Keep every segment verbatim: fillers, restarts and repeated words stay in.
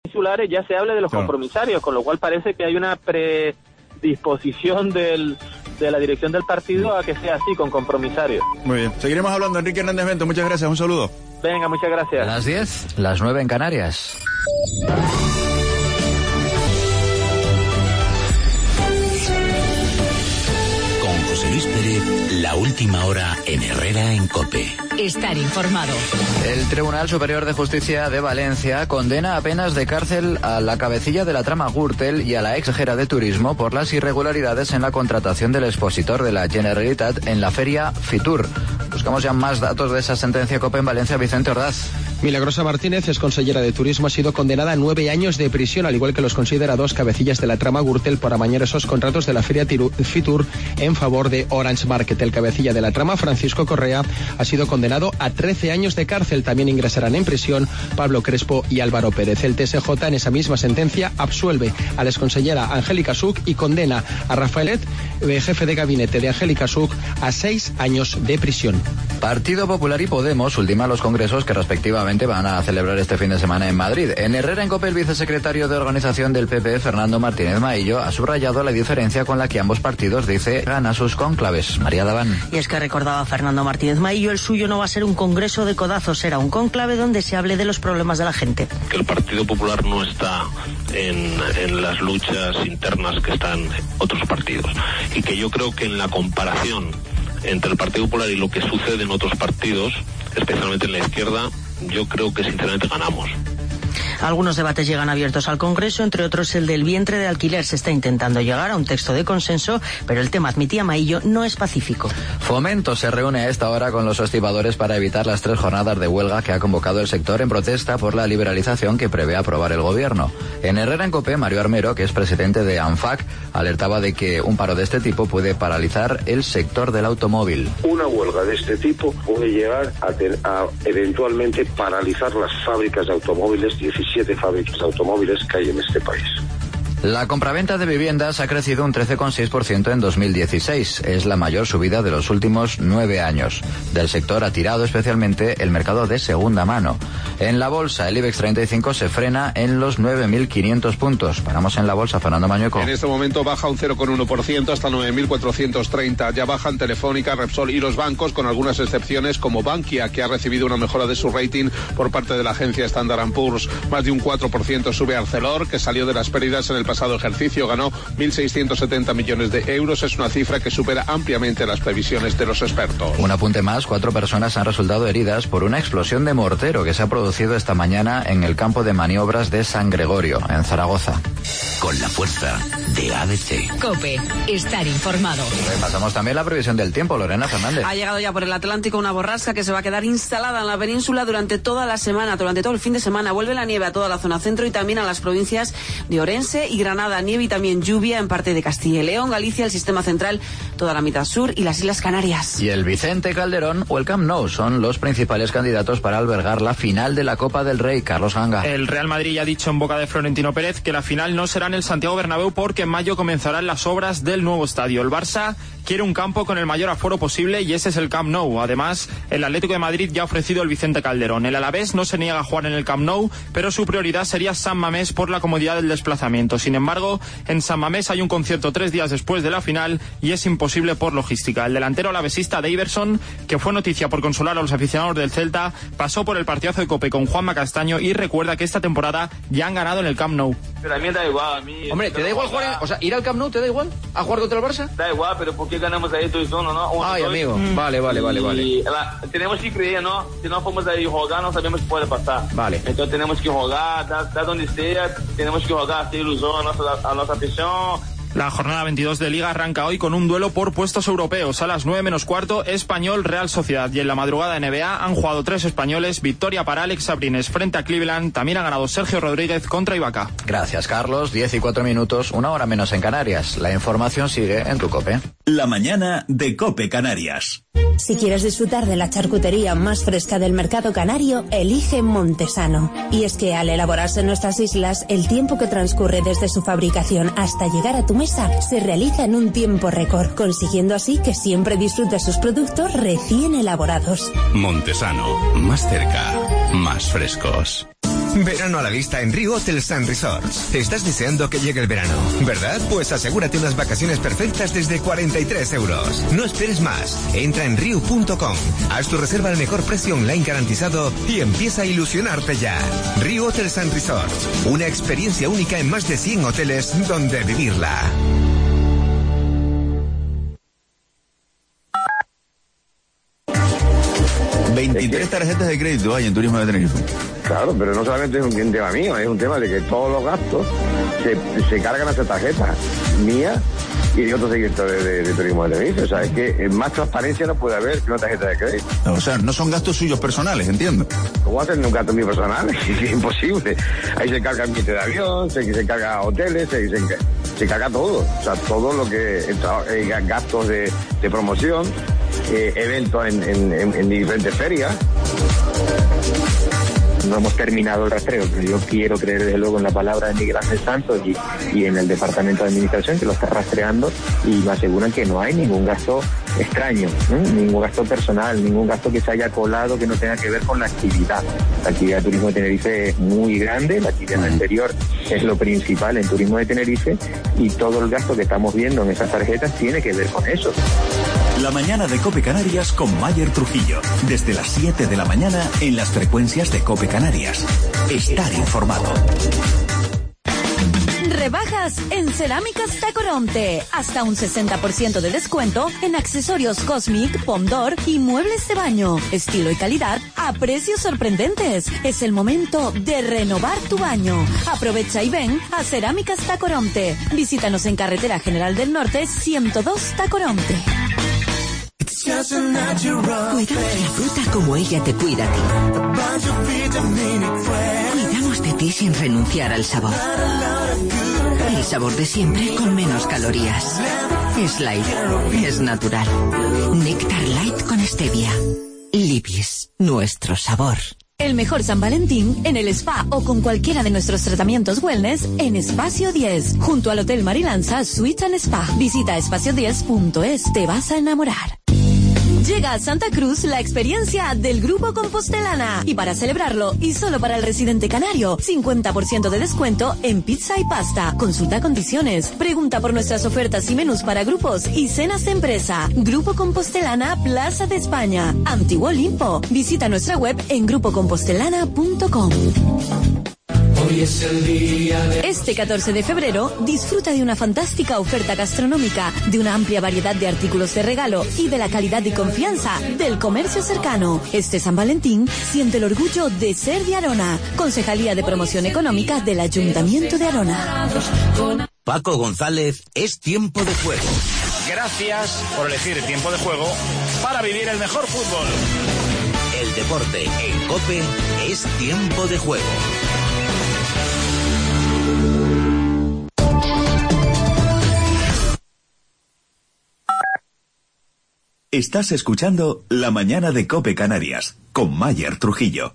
insulares ya se hable de los claro. compromisarios, con lo cual parece que hay una predisposición del, de la dirección del partido a que sea así, con compromisarios. Muy bien, seguiremos hablando. Enrique Hernández Bento, muchas gracias, un saludo. Venga, muchas gracias. A las diez, las nueve en Canarias. Luis Pérez, la última hora en Herrera en COPE. Estar informado. El Tribunal Superior de Justicia de Valencia condena a penas de cárcel a la cabecilla de la trama Gürtel y a la exgera de Turismo por las irregularidades en la contratación del expositor de la Generalitat en la feria Fitur. Buscamos ya más datos de esa sentencia. COPE en Valencia, Vicente Ordaz. Milagrosa Martínez, ex consellera de Turismo, ha sido condenada a nueve años de prisión, al igual que los considerados cabecillas de la trama Gürtel, por amañar esos contratos de la feria Tiru- Fitur en favor de Orange Market. El cabecilla de la trama, Francisco Correa, ha sido condenado a trece años de cárcel. También ingresarán en prisión Pablo Crespo y Álvaro Pérez. El T S J, en esa misma sentencia, absuelve a la exconsellera Angélica Suc y condena a Rafaelet, jefe de gabinete de Angélica Suc, a seis años de prisión. Partido Popular y Podemos ultiman los congresos que respectivamente van a celebrar este fin de semana en Madrid. En Herrera en COPE, el vicesecretario de organización del P P, Fernando Martínez Maillo, ha subrayado la diferencia con la que ambos partidos, dice, gana sus cónclaves. María Daván. Y es que recordaba Fernando Martínez Maillo, el suyo no va a ser un congreso de codazos, será un cónclave donde se hable de los problemas de la gente. Que el Partido Popular no está en, en las luchas internas que están otros partidos. Y que yo creo que en la comparación entre el Partido Popular y lo que sucede en otros partidos, especialmente en la izquierda, yo creo que sinceramente ganamos. Algunos debates llegan abiertos al Congreso, entre otros el del vientre de alquiler. Se está intentando llegar a un texto de consenso, pero el tema, admitía Maillo, no es pacífico. Fomento se reúne a esta hora con los estibadores para evitar las tres jornadas de huelga que ha convocado el sector en protesta por la liberalización que prevé aprobar el gobierno. En Herrera en COPE, Mario Armero, que es presidente de ANFAC, alertaba de que un paro de este tipo puede paralizar el sector del automóvil. Una huelga de este tipo puede llegar a, ter, a eventualmente paralizar las fábricas de automóviles, diecisiete fábricas de automóviles que hay en este país. La compraventa de viviendas ha crecido un trece coma seis por ciento en dos mil dieciséis. Es la mayor subida de los últimos nueve años. Del sector ha tirado especialmente el mercado de segunda mano. En la bolsa, el IBEX treinta y cinco se frena en los nueve mil quinientos puntos. Paramos en la bolsa, Fernando Mañueco. En este momento baja un cero coma uno por ciento hasta nueve mil cuatrocientos treinta. Ya bajan Telefónica, Repsol y los bancos, con algunas excepciones como Bankia, que ha recibido una mejora de su rating por parte de la agencia Standard and Poor's. Más de un cuatro por ciento sube Arcelor, que salió de las pérdidas en el pasado ejercicio, ganó mil seiscientos setenta millones de euros. Es una cifra que supera ampliamente las previsiones de los expertos. Un apunte más, cuatro personas han resultado heridas por una explosión de mortero que se ha producido esta mañana en el campo de maniobras de San Gregorio, en Zaragoza. Con la fuerza de A B C. COPE, estar informado. Repasamos también la previsión del tiempo, Lorena Fernández. Ha llegado ya por el Atlántico una borrasca que se va a quedar instalada en la península durante toda la semana, durante todo el fin de semana. Vuelve la nieve a toda la zona centro y también a las provincias de Orense y Granada. Nieve y también lluvia en parte de Castilla y León, Galicia, el sistema central, toda la mitad sur y las Islas Canarias. Y el Vicente Calderón o el Camp Nou son los principales candidatos para albergar la final de la Copa del Rey. Carlos Ganga. El Real Madrid ya ha dicho en boca de Florentino Pérez que la final no será en el Santiago Bernabéu porque en mayo comenzarán las obras del nuevo estadio. El Barça quiere un campo con el mayor aforo posible y ese es el Camp Nou. Además, el Atlético de Madrid ya ha ofrecido el Vicente Calderón. El Alavés no se niega a jugar en el Camp Nou, pero su prioridad sería San Mamés por la comodidad del desplazamiento. Sin embargo, en San Mamés hay un concierto tres días después de la final y es imposible por logística. El delantero alavesista de Iverson, que fue noticia por consolar a los aficionados del Celta, pasó por el partidazo de COPE con Juanma Castaño y recuerda que esta temporada ya han ganado en el Camp Nou. Pero a mí me da igual, a mí... Hombre, ¿te da igual jugar, en, o sea, ir al Camp Nou te da igual a jugar contra el Barça? Da igual, pero ¿por qué ganamos ahí dos uno, no? Uno, Ay, dos, amigo, mm. vale, vale, vale, vale. Y, la, tenemos que creer, ¿no? Si no fuimos ahí a jugar, no sabemos qué puede pasar. Vale. Entonces tenemos que jugar, da, da donde sea, tenemos que jugar, hacer ilusión a nuestra, a nuestra afición. La jornada veintidós de Liga arranca hoy con un duelo por puestos europeos. A las nueve menos cuarto, Español Real Sociedad. Y en la madrugada N B A han jugado tres españoles. Victoria para Alex Sabrines frente a Cleveland. También ha ganado Sergio Rodríguez contra Ibaka. Gracias, Carlos. diez y cuatro minutos, una hora menos en Canarias. La información sigue en tu COPE. La mañana de COPE Canarias. Si quieres disfrutar de la charcutería más fresca del mercado canario, elige Montesano. Y es que al elaborarse en nuestras islas, el tiempo que transcurre desde su fabricación hasta llegar a tu mesa se realiza en un tiempo récord, consiguiendo así que siempre disfrutes sus productos recién elaborados. Montesano, más cerca, más frescos. Verano a la vista en Rio Hotels and Resorts. Estás deseando que llegue el verano, ¿verdad? Pues asegúrate unas vacaciones perfectas desde cuarenta y tres euros. No esperes más. Entra en riu punto com. Haz tu reserva al mejor precio online garantizado y empieza a ilusionarte ya. Rio Hotels and Resorts. Una experiencia única en más de cien hoteles donde vivirla. veintitrés tarjetas de crédito hay en Turismo de Tenerife. Claro, pero no solamente es un tema mío, es un tema de que todos los gastos se, se cargan a esa tarjeta mía y de otros seguidores de, de, de Turismo de Tenerife. O sea, es que más transparencia no puede haber que una tarjeta de crédito. O sea, no son gastos suyos personales, entiendo. ¿Cómo hacen un gasto mío personal? Es imposible. Ahí se carga el billete de avión, se, se carga hoteles, se, se, se carga todo. O sea, todo lo que eh, gastos de, de promoción, eh, eventos en, en, en, en diferentes ferias. No hemos terminado el rastreo, pero yo quiero creer desde luego en la palabra de Miguel Ángel Santos y, y en el Departamento de Administración que lo está rastreando y me aseguran que no hay ningún gasto extraño, ¿no? Ningún gasto personal, ningún gasto que se haya colado que no tenga que ver con la actividad. La actividad de Turismo de Tenerife es muy grande, la actividad anterior es lo principal en Turismo de Tenerife y todo el gasto que estamos viendo en esas tarjetas tiene que ver con eso. La mañana de COPE Canarias con Mayer Trujillo. Desde las siete de la mañana en las frecuencias de COPE Canarias. Estar informado. Rebajas en Cerámicas Tacoronte. Hasta un sesenta por ciento de descuento en accesorios Cosmic, Pomdor y muebles de baño. Estilo y calidad a precios sorprendentes. Es el momento de renovar tu baño. Aprovecha y ven a Cerámicas Tacoronte. Visítanos en Carretera General del Norte ciento dos Tacoronte. Cuidamos la fruta como ella te cuida a ti. Cuidamos de ti sin renunciar al sabor. El sabor de siempre con menos calorías. Es light, es natural. Néctar light con stevia. Libis, nuestro sabor. El mejor San Valentín en el spa o con cualquiera de nuestros tratamientos wellness en Espacio diez, junto al Hotel Marilanza Suite and Spa. Visita espacio diez punto es, te vas a enamorar. Llega a Santa Cruz la experiencia del Grupo Compostelana. Y para celebrarlo, y solo para el residente canario, cincuenta por ciento de descuento en pizza y pasta. Consulta condiciones. Pregunta por nuestras ofertas y menús para grupos y cenas de empresa. Grupo Compostelana, Plaza de España. Antiguo Olimpo. Visita nuestra web en grupo compostelana punto com. Hoy es el día de... Este catorce de febrero, disfruta de una fantástica oferta gastronómica, de una amplia variedad de artículos de regalo y de la calidad y confianza del comercio cercano. Este San Valentín, siente el orgullo de ser de Arona. Concejalía de Promoción Económica del Ayuntamiento de Arona. Paco González, es tiempo de juego. Gracias por elegir Tiempo de Juego para vivir el mejor fútbol. El deporte en COPE es tiempo de juego. Estás escuchando La Mañana de COPE Canarias con Mayer Trujillo.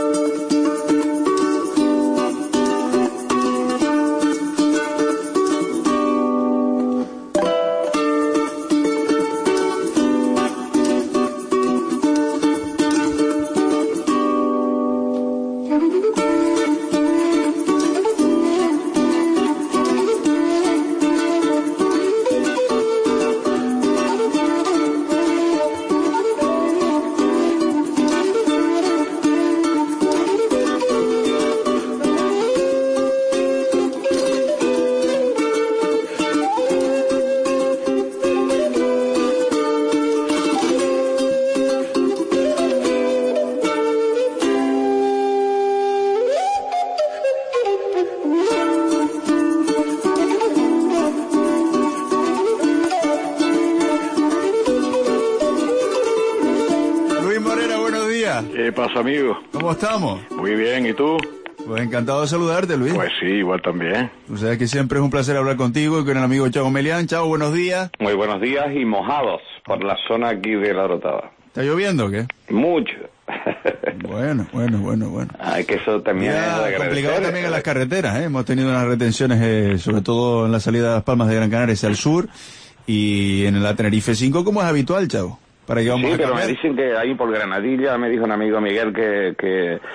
¿Qué pasa, amigo? ¿Cómo estamos? Muy bien, ¿y tú? Pues encantado de saludarte, Luis. Pues sí, igual también. Tú sabes que siempre es un placer hablar contigo y con el amigo Chavo Melián. Chavo, buenos días. Muy buenos días y mojados por la zona aquí de La Rotada. ¿Está lloviendo o qué? Mucho. Bueno, bueno, bueno, bueno. Ay, que eso también ya, es de agradecer. complicado también en las carreteras, ¿eh? Hemos tenido unas retenciones, eh, sobre todo en la salida de Las Palmas de Gran Canaria hacia el sur y en la Tenerife cinco, como es habitual, Chavo. Para que vamos sí, a pero cambiar. me dicen que ahí por Granadilla, me dijo un amigo Miguel que, que,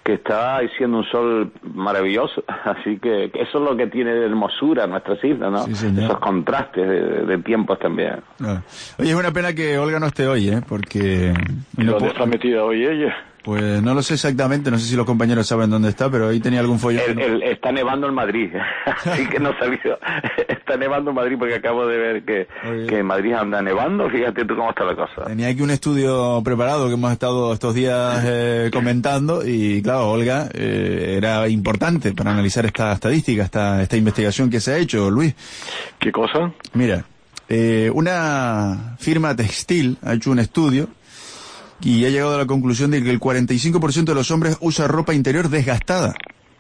que está haciendo un sol maravilloso, así que, que eso es lo que tiene de hermosura nuestras islas, ¿no? Sí, Esos contrastes de, de tiempos también. Ah. Oye, es una pena que Olga no esté hoy, ¿eh? Porque... ¿Dónde no está metida hoy ella? Pues no lo sé exactamente, no sé si los compañeros saben dónde está, pero ahí tenía algún follón. El, el, está nevando en Madrid, así que no sabía. Está nevando en Madrid porque acabo de ver que, que en Madrid anda nevando, fíjate tú cómo está la cosa. Tenía aquí un estudio preparado que hemos estado estos días eh, comentando y claro, Olga, eh, era importante para analizar esta estadística, esta, esta investigación que se ha hecho, Luis. ¿Qué cosa? Mira, eh, una firma textil ha hecho un estudio y ha llegado a la conclusión de que el cuarenta y cinco por ciento de los hombres usa ropa interior desgastada.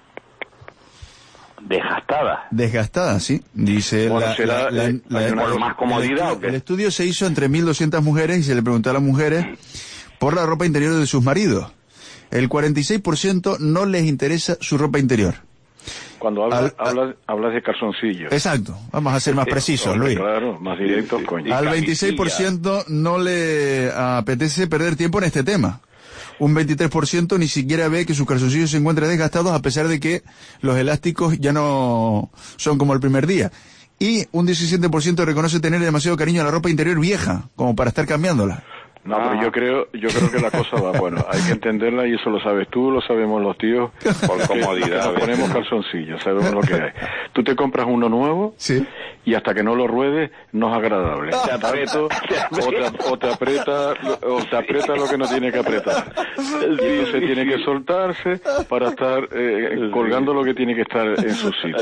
¿Desgastada? Desgastada, sí. Dice bueno, la, será, la, eh, la, la, una la, más comodidad, el, ¿o qué? el estudio se hizo entre mil doscientas mujeres y se le preguntó a las mujeres por la ropa interior de sus maridos. El cuarenta y seis por ciento no les interesa su ropa interior. Cuando hablas, Al, hablas, hablas de calzoncillos. Exacto, vamos a ser más precisos, hombre, Luis. Claro, más directos, coño. Al veintiséis por ciento no le apetece perder tiempo en este tema. Un veintitrés por ciento ni siquiera ve que sus calzoncillos se encuentran desgastados a pesar de que los elásticos ya no son como el primer día. Y un diecisiete por ciento reconoce tener demasiado cariño a la ropa interior vieja, como para estar cambiándola. No, pero yo creo, yo creo que la cosa va, bueno, hay que entenderla y eso lo sabes tú, lo sabemos los tíos, por comodidad. Nos ponemos calzoncillos, sabemos lo que hay. Tú te compras uno nuevo, sí, y hasta que no lo ruedes no es agradable. Te aprieto, o te, o te aprieta, o te aprieta lo que no tiene que apretar. Y entonces tiene que soltarse para estar eh, colgando lo que tiene que estar en su sitio.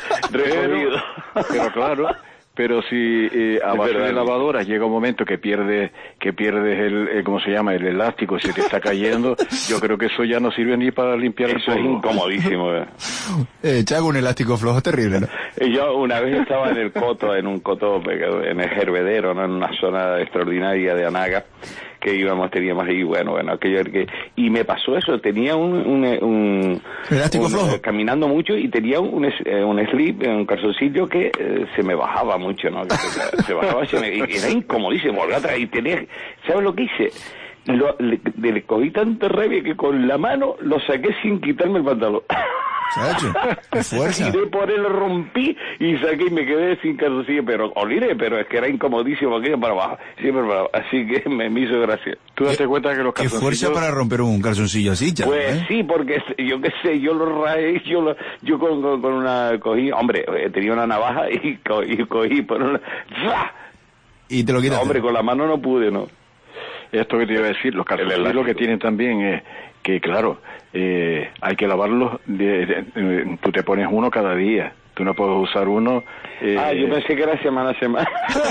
Pero, pero claro. Pero si eh, a base de lavadoras llega un momento que pierdes que pierdes el, eh, ¿cómo se llama? El elástico, se te está cayendo, yo creo que eso ya no sirve ni para limpiar el polvo. Eso es incomodísimo. Eh. eh, Chago, un elástico flojo terrible, ¿no? Yo una vez estaba en el coto, en un coto, en el Hervedero, ¿no? En una zona extraordinaria de Anaga, que íbamos, teníamos ahí, bueno, bueno, aquello que... Y me pasó eso, tenía un... un, un elástico un, flojo. Eh, caminando mucho y tenía un, un, un slip, un calzoncillo que eh, se me bajaba mucho, ¿no? Que se, se bajaba, se me, y era incomodísimo, y tenía... ¿Sabes lo que hice? Lo, le, le cogí tanta rabia que con la mano lo saqué sin quitarme el pantalón. Chacho, qué fuerza. Y de por él rompí y saqué y me quedé sin calzoncillo, pero oliré, pero es que era incomodísimo aquello para abajo, siempre para abajo, así que me, me hizo gracia. ¿Tú date cuenta que los calzoncillos... Qué fuerza para romper un calzoncillo así, Chacho? Pues ¿eh? sí, porque yo qué sé, yo lo raé, yo lo, yo con, con, con una, cogí, hombre, tenía una navaja y cogí, cogí por una... ¡Zah! Y te lo quitaste. No, hombre, con la mano no pude, ¿no? Esto que te iba a decir, los calzoncillos lo que tienen también es que, claro, eh, hay que lavarlos, de, de, de, tú te pones uno cada día, tú no puedes usar uno... Eh, ah, yo pensé que era semana a semana.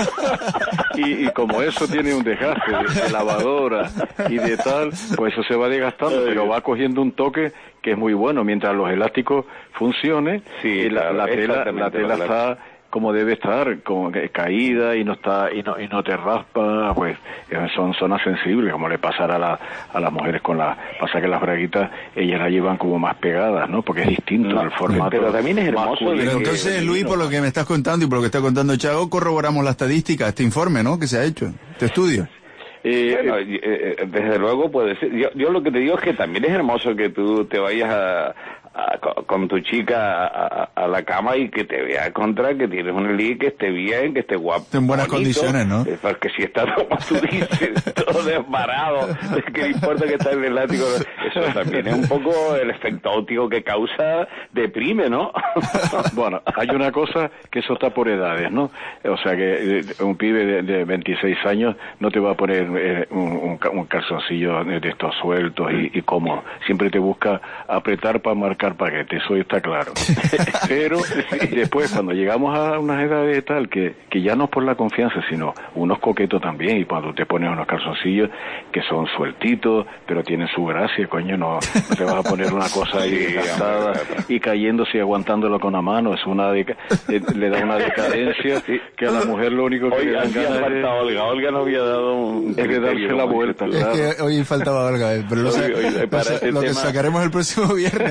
y, y como eso tiene un desgaste de, de lavadora y de tal, pues eso se va desgastando, pero va cogiendo un toque que es muy bueno, mientras los elásticos funcionen, sí, la, claro, la tela, la tela está... como debe estar, como que caída y no está y no y no te raspa, pues son zonas sensibles, como le pasará a la, a las mujeres con la pasa que las braguitas ellas la llevan como más pegadas, ¿no? Porque es distinto no, el formato. Pero también es hermoso. Pero entonces, Luis, por lo que me estás contando y por lo que está contando Chago, corroboramos la estadística, este informe, ¿no? Que se ha hecho, este estudio. Eh, bueno, eh, desde luego puede ser. Yo, yo lo que te digo es que también es hermoso que tú te vayas a, a, con tu chica a, a la cama y que te vea contra, que tienes un ligue, que esté bien, que esté guapo. En buenas bonito, condiciones, ¿no? Porque si está, como tú dices, todo desbarado, que no importa que está en el elástico, eso también es un poco el efecto óptico que causa, deprime, ¿no? Bueno, hay una cosa que eso está por edades, ¿no? O sea que un pibe de, de veintiséis años no te va a poner eh, un, un calzoncillo de estos sueltos y, y cómodos. Siempre te busca apretar para marcar paquete, eso está claro. Pero después, cuando llegamos a unas edades tal, que, que ya no es por la confianza, sino unos coquetos también, y cuando te pones unos calzoncillos que son sueltitos, pero tienen su gracia, coño, no, no te vas a poner una cosa ahí gastada y cayéndose y aguantándolo con la mano, es una deca, eh, le da una decadencia que a la mujer lo único que hoy le dan ganas falta es, Olga, Olga no había dado un es de darse la vuelta, es claro. que hoy faltaba Olga, pero lo, hoy, hoy, lo, para lo, este lo tema... que sacaremos el próximo viernes. Sí,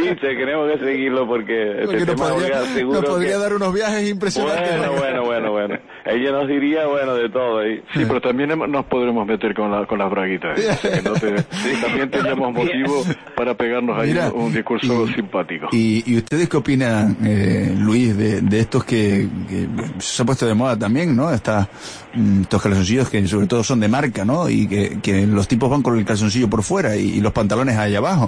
Viste, tenemos que seguirlo porque, porque este nos podría, seguro nos podría que... dar unos viajes impresionantes. Bueno, bueno, bueno, bueno. Ella nos diría, bueno, de todo ahí. Sí, pero también nos podremos meter con, la, con las braguitas. ¿eh? Que no te, sí, también tenemos motivo para pegarnos ahí Mira, un discurso y, simpático. Y, ¿Y ustedes qué opinan, eh, Luis, de, de estos que, que se ha puesto de moda también, ¿no? Esta, estos calzoncillos que sobre todo son de marca, ¿no? Y que, que los tipos van con el calzoncillo por fuera y, y los pantalones allá abajo.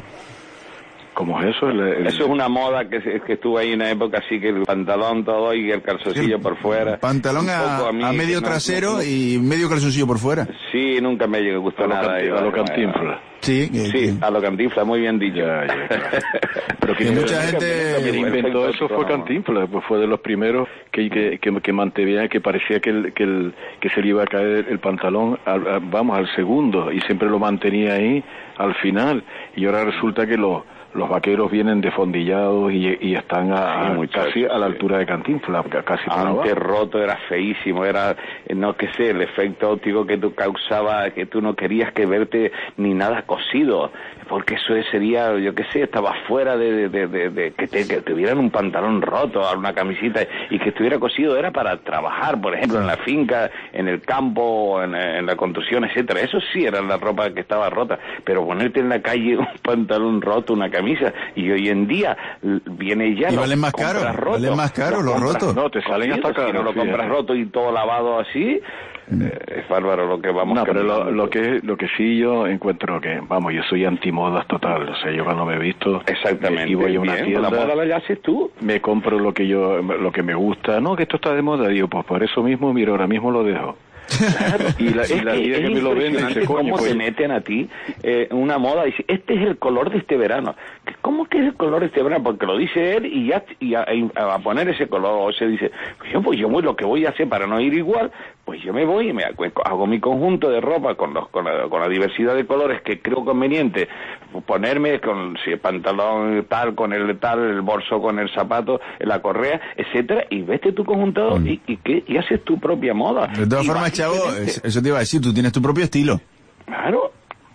¿Cómo es eso? El, el... Eso es una moda que, que estuvo ahí en una época así, que el pantalón todo y el calzoncillo por fuera. Pantalón a, a, mí, a medio trasero no, y medio calzoncillo por fuera. Sí, nunca me gustó a nada. Canti, a lo Cantinflas. Sí, que, sí, que... a lo Cantinflas, muy bien dicho. Ya, ya, claro. Pero que, que mucha gente... Quien inventó eso fue Cantinflas, pues fue de los primeros que que, que, que mantenía, que parecía que, el, que, el, que se le iba a caer el pantalón, al, a, vamos, al segundo, y siempre lo mantenía ahí al final, y ahora resulta que lo... los vaqueros vienen defondillados y, y están a, sí, a, casi a la altura de Cantinflas, casi antes roto, era feísimo, era, no que sé, el efecto óptico que tú causaba, que tú no querías que verte ni nada cosido, porque eso sería, yo qué sé, estaba fuera de, de, de, de que, te, que tuvieran un pantalón roto, una camisita, y que estuviera cosido era para trabajar, por ejemplo, en la finca, en el campo, en, en la construcción, etcétera. Eso sí era la ropa que estaba rota, pero ponerte en la calle un pantalón roto, una camisa, y hoy en día viene ya... Y valen más caro, valen más caro los rotos. No, te salen hasta caro. Si no lo sí, compras sí. roto y todo lavado así, eh, es bárbaro lo que vamos No, pero lo, lo que lo que sí yo encuentro que, vamos, yo soy antimodas total, o sea, yo cuando me he visto... Exactamente. Y voy a una bien, tienda... La moda la haces tú. Me compro lo que yo, lo que me gusta. No, que esto está de moda, digo, pues por eso mismo, mira, ahora mismo lo dejo. Claro. y la, y la es vida que, que me lo venden, dice, coño, cómo pues... te meten a ti eh, una moda y dice, este es el color de este verano. ¿Cómo que es el color de este verano? Porque lo dice él y ya y a, a poner ese color, o se dice, pues yo, pues yo voy, lo que voy a hacer para no ir igual, pues yo me voy y me hago mi conjunto de ropa con los con la, con la diversidad de colores que creo conveniente ponerme, con si el pantalón tal, con el tal, el bolso con el zapato, la correa, etcétera, y vete tu conjuntado mm. y, y, ¿qué? y haces tu propia moda. De todas formas, Chavo, eso te iba a decir, tú tienes tu propio estilo. Claro.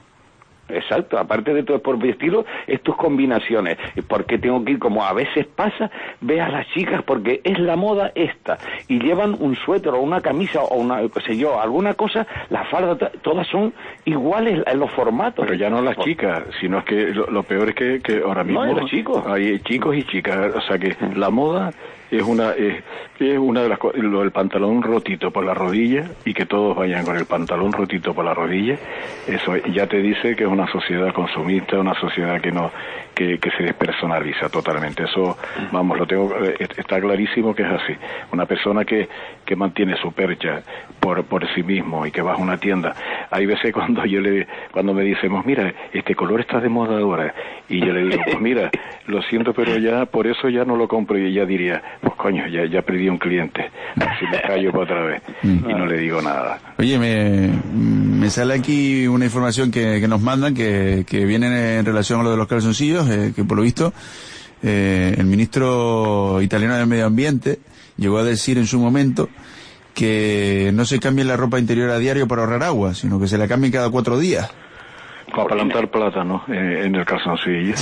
Exacto, aparte de tu propio estilo, es tus combinaciones, porque tengo que ir, como a veces pasa, ve a las chicas, porque es la moda esta, y llevan un suéter o una camisa o una, qué sé yo, alguna cosa, la falda, todas son iguales en los formatos. Pero ya no las chicas, sino es que lo, lo peor es que, que ahora mismo no, los chicos. Hay chicos y chicas, o sea que la moda es una es, es una de las cosas, lo del pantalón rotito por la rodilla, y que todos vayan con el pantalón rotito por la rodilla, eso ya te dice que es una sociedad consumista, una sociedad que no que, que se despersonaliza totalmente. Eso, vamos, lo tengo, está clarísimo que es así. Una persona que que mantiene su percha por por sí mismo y que va a una tienda, hay veces cuando yo le cuando me decimos, mira, este color está de moda ahora, y yo le digo, pues mira, lo siento, pero ya por eso ya no lo compro, y ella diría, pues coño, ya ya perdí un cliente, así me callo para otra vez y no le digo nada. Oye, me me sale aquí una información que, que nos mandan que, que viene en relación a lo de los calzoncillos, eh, que por lo visto eh, el ministro italiano del Medio Ambiente llegó a decir en su momento que no se cambie la ropa interior a diario para ahorrar agua, sino que se la cambie cada cuatro días. Para plantar plátano eh, en el calzoncillo.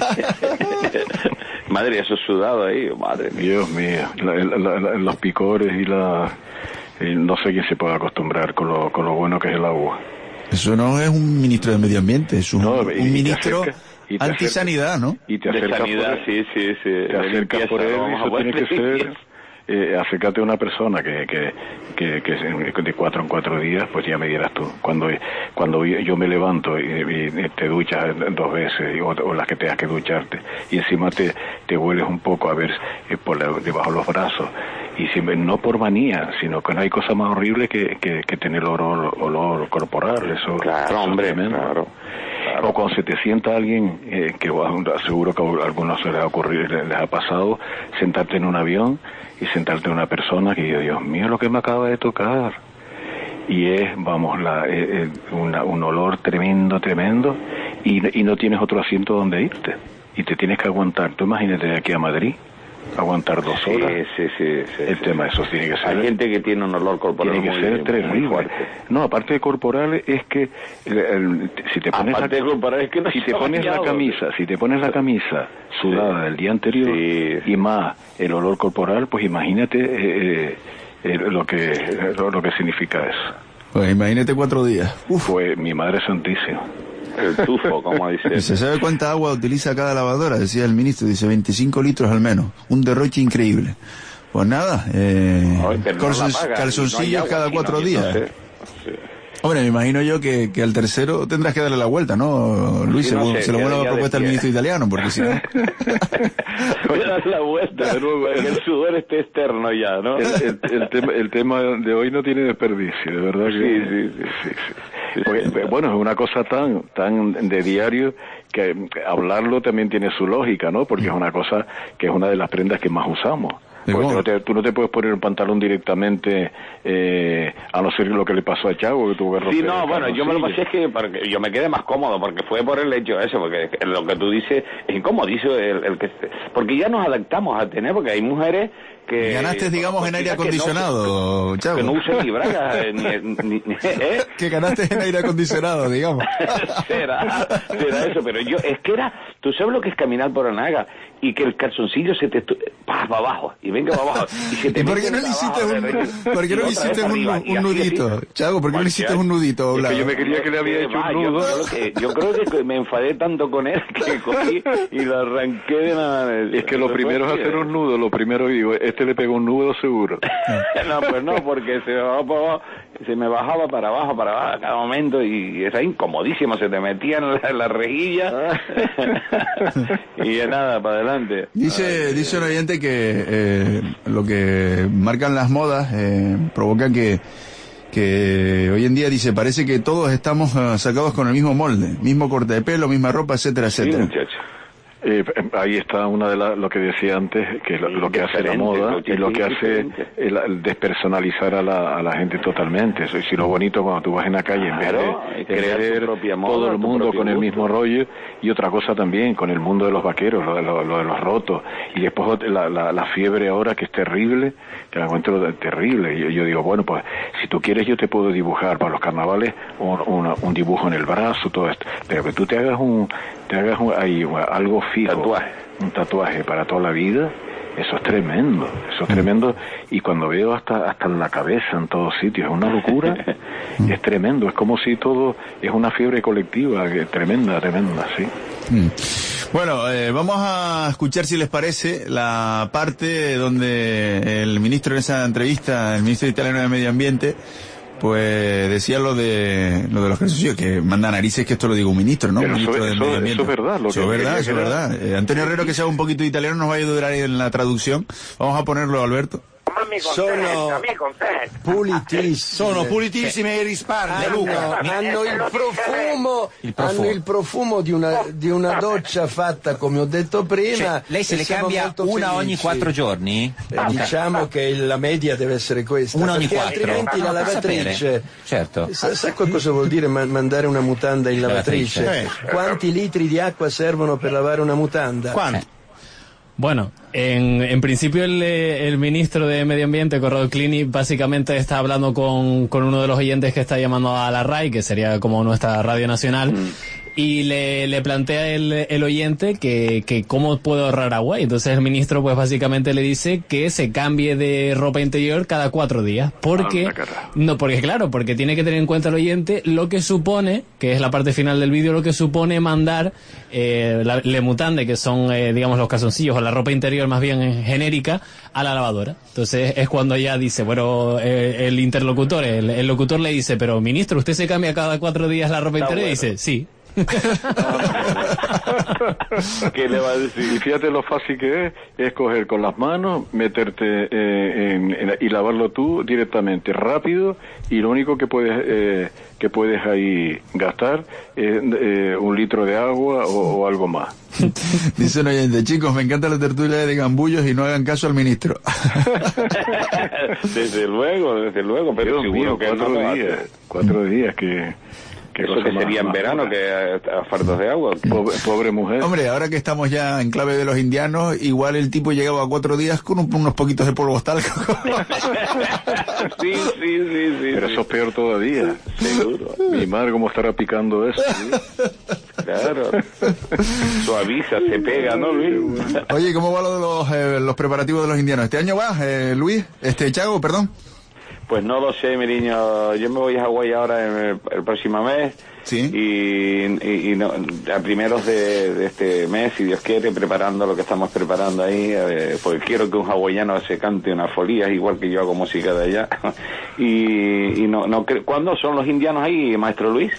Madre, eso sudado ahí, madre mía. Dios mío, la, la, la, los picores y la... Eh, no sé quién se puede acostumbrar con lo, con lo bueno que es el agua. Eso no es un ministro de Medio Ambiente, es un, no, un ministro antisanidad, ¿no? Y te acercas de sanidad, por él, sí, sí, sí. Te acercas por él y eso tiene que ser... Eh, acércate a una persona que que, que que de cuatro en cuatro días, pues ya me dirás tú. Cuando cuando yo me levanto y, y te duchas dos veces, o, o las que tengas que ducharte, y encima te te hueles un poco a ver eh, por la, debajo de los brazos, y si, no por manía, sino que no hay cosa más horrible que, que, que tener olor, olor corporal. Eso, claro, eso hombre, claro. claro. O cuando se te sienta alguien, eh, que seguro que a algunos se les ha ocurrido, les ha pasado, sentarte en un avión y sentarte en una persona que yo, Dios mío, lo que me acaba de tocar. Y es, vamos, la, eh, una, un olor tremendo, tremendo, y, y no tienes otro asiento donde irte. Y te tienes que aguantar. Tú imagínate de aquí a Madrid, aguantar dos horas. Sí, sí, sí, sí, el sí, tema de sí. eso tiene que ser. Hay gente que tiene un olor corporal tiene que muy, ser muy terrible. fuerte. No, aparte de corporal es que el, el, si te pones aparte la, de corporal es que no si te pones bañado, la camisa, si te pones la camisa sudada sí. del día anterior sí, sí. y más el olor corporal, pues imagínate eh, eh, lo que lo, lo que significa eso. Pues imagínate cuatro días. Uf. Pues mi madre santísima. El tufo, como dice. ¿Se sabe cuánta agua utiliza cada lavadora? Decía el ministro, dice veinticinco litros al menos. Un derroche increíble. Pues nada, eh, Ay, calzon, no calzoncillos no cada cuatro no, días. No sé. Sí. Hombre, me imagino yo que, que al tercero tendrás que darle la vuelta, ¿no, Luis? Sí, no según, sé, se lo vuelve la propuesta al ministro italiano, porque si no... Voy a dar la vuelta, de nuevo, que el sudor esté externo ya, ¿no? El, el, el, tema, el tema de hoy no tiene desperdicio, de verdad que... Sí, sí, sí. sí, sí. sí porque, bueno, es una cosa tan, tan de diario que hablarlo también tiene su lógica, ¿no? Porque es una cosa que es una de las prendas que más usamos. Porque no te, tú no te puedes poner un pantalón directamente, eh, a no ser lo que le pasó a Chago, que tuvo que romper. Sí, no, bueno, yo me lo pasé es que para que yo me quedé más cómodo, porque fue por el hecho ese, porque lo que tú dices es incomodizo, el, el que, porque ya nos adaptamos a tener, porque hay mujeres que... Ganaste, digamos, en aire acondicionado, no, Chago. Que no usen ni bragas, ni, ni, ni ¿eh? Que ganaste en aire acondicionado, digamos. será, será eso, pero yo, es que era, tú sabes lo que es caminar por Anaga, y que el calzoncillo se te... pa, para abajo, y venga para abajo. ¿Y, se te ¿Y por qué no le hiciste un, ¿por qué no le hiciste un, arriba, un nudito? Chago, ¿por qué no le hiciste un nudito? Es que yo me quería que le había hecho un nudo. Yo creo, que, yo creo que me enfadé tanto con él que cogí y lo arranqué de la... Es que lo primero es hacer un nudo, lo primero digo, este le pegó un nudo seguro. No, pues no, porque se me bajaba para abajo, se me bajaba para abajo, para abajo a cada momento y era incomodísimo, se te metía en la, en la rejilla y de nada, para adelante. Dice, dice un oyente que eh, lo que marcan las modas eh, provoca que que hoy en día dice, parece que todos estamos uh, sacados con el mismo molde, mismo corte de pelo, misma ropa, etcétera, etcétera. Sí, muchacho. Eh, ahí está una de las, lo que decía antes, que lo, lo que hace la moda y lo que hace el, el despersonalizar a la, a la gente totalmente. Eso, y si lo bonito cuando tú vas en la calle, en vez de creer todo el mundo con el mismo rollo, y otra cosa también con el mundo de los vaqueros, lo de, lo, lo de los rotos, y después la, la, la fiebre ahora que es terrible, que la encuentro terrible. Y yo, yo digo, bueno, pues si tú quieres yo te puedo dibujar para los carnavales un, un, un dibujo en el brazo, todo esto, pero que tú te hagas un, te hagas un, ahí, algo fijo, tatuaje. un tatuaje para toda la vida, eso es tremendo, eso es tremendo, y cuando veo hasta hasta en la cabeza, en todos sitios, es una locura, es tremendo, es como si todo es una fiebre colectiva, que, tremenda, tremenda, sí. Mm. Bueno, eh, vamos a escuchar, si les parece, la parte donde el ministro en esa entrevista, el ministro italiano de Medio Ambiente, pues decía lo de lo de los calzoncillos, que manda narices que esto lo diga un ministro, ¿no? Pero un ministro eso, de eso, Medio Ambiente. Eso es verdad. Lo eso que es verdad, eso es era... verdad. Eh, Antonio Herrero, que sabe un poquito de italiano, nos va a ayudar ahí en la traducción. Vamos a ponerlo, Alberto. Sono pulitissimi. Sono pulitissimi i risparmi, hanno, Luca. Hanno il profumo, il profumo. hanno il profumo di una, di una doccia fatta, come ho detto prima. Cioè, lei se le cambia una felici. ogni quattro giorni? Eh, diciamo che la media deve essere questa. Una ogni perché quattro. altrimenti la lavatrice. Certo. Sa, sa cosa vuol dire ma- mandare una mutanda in lavatrice? lavatrice. Quanti litri di acqua servono per lavare una mutanda? ¿Cuánto? Eh. Bueno, en, en principio el, el ministro de Medio Ambiente, Corrado Clini, básicamente está hablando con, con uno de los oyentes que está llamando a la RAI, que sería como nuestra radio nacional, mm. y le, le plantea el, el oyente que, que cómo puede ahorrar agua. Y entonces el ministro pues básicamente le dice que se cambie de ropa interior cada cuatro días. Porque, no, porque claro, porque tiene que tener en cuenta el oyente lo que supone, que es la parte final del vídeo, lo que supone mandar eh, la, le mutande, que son eh, digamos los calzoncillos o la ropa interior más bien genérica, a la lavadora. Entonces es cuando ya dice, bueno, eh, el interlocutor, el, el locutor le dice, pero ministro, ¿usted se cambia cada cuatro días la ropa Está interior? Bueno. Y dice, sí. ¿Qué le va a decir? Y fíjate lo fácil que es, es coger con las manos, meterte eh, en, en, y lavarlo tú directamente, rápido, y lo único que puedes eh, que puedes ahí gastar es eh, un litro de agua o, o algo más. Dice un oyente, chicos, me encanta la tertulia de gambullos y no hagan caso al ministro. Desde luego, desde luego, pero Dios seguro mío, que cuatro no días, cuatro días que Eso que sería en verano, que a fardos de agua. Pobre, pobre mujer. Hombre, ahora que estamos ya en clave de los indianos, igual el tipo llegaba a cuatro días con un, unos poquitos de polvo talco. sí, sí, sí, sí. Pero sí. eso es peor todavía. Seguro. Mi madre cómo estará picando eso. ¿Sí? Claro. Suaviza, se pega, ¿no, Luis? Oye, ¿cómo va lo de los, eh, los preparativos de los indianos? ¿Este año va, eh, Luis? Este, Chago, perdón. Pues no lo sé, mi niño. Yo me voy a Hawái ahora en el, el próximo mes. Sí. Y, y, y no, a primeros de, de este mes, si Dios quiere, preparando lo que estamos preparando ahí, eh, porque quiero que un hawaiano se cante unas folías, igual que yo hago música de allá. y, y no, no, ¿cuándo son los indianos ahí, maestro Luis?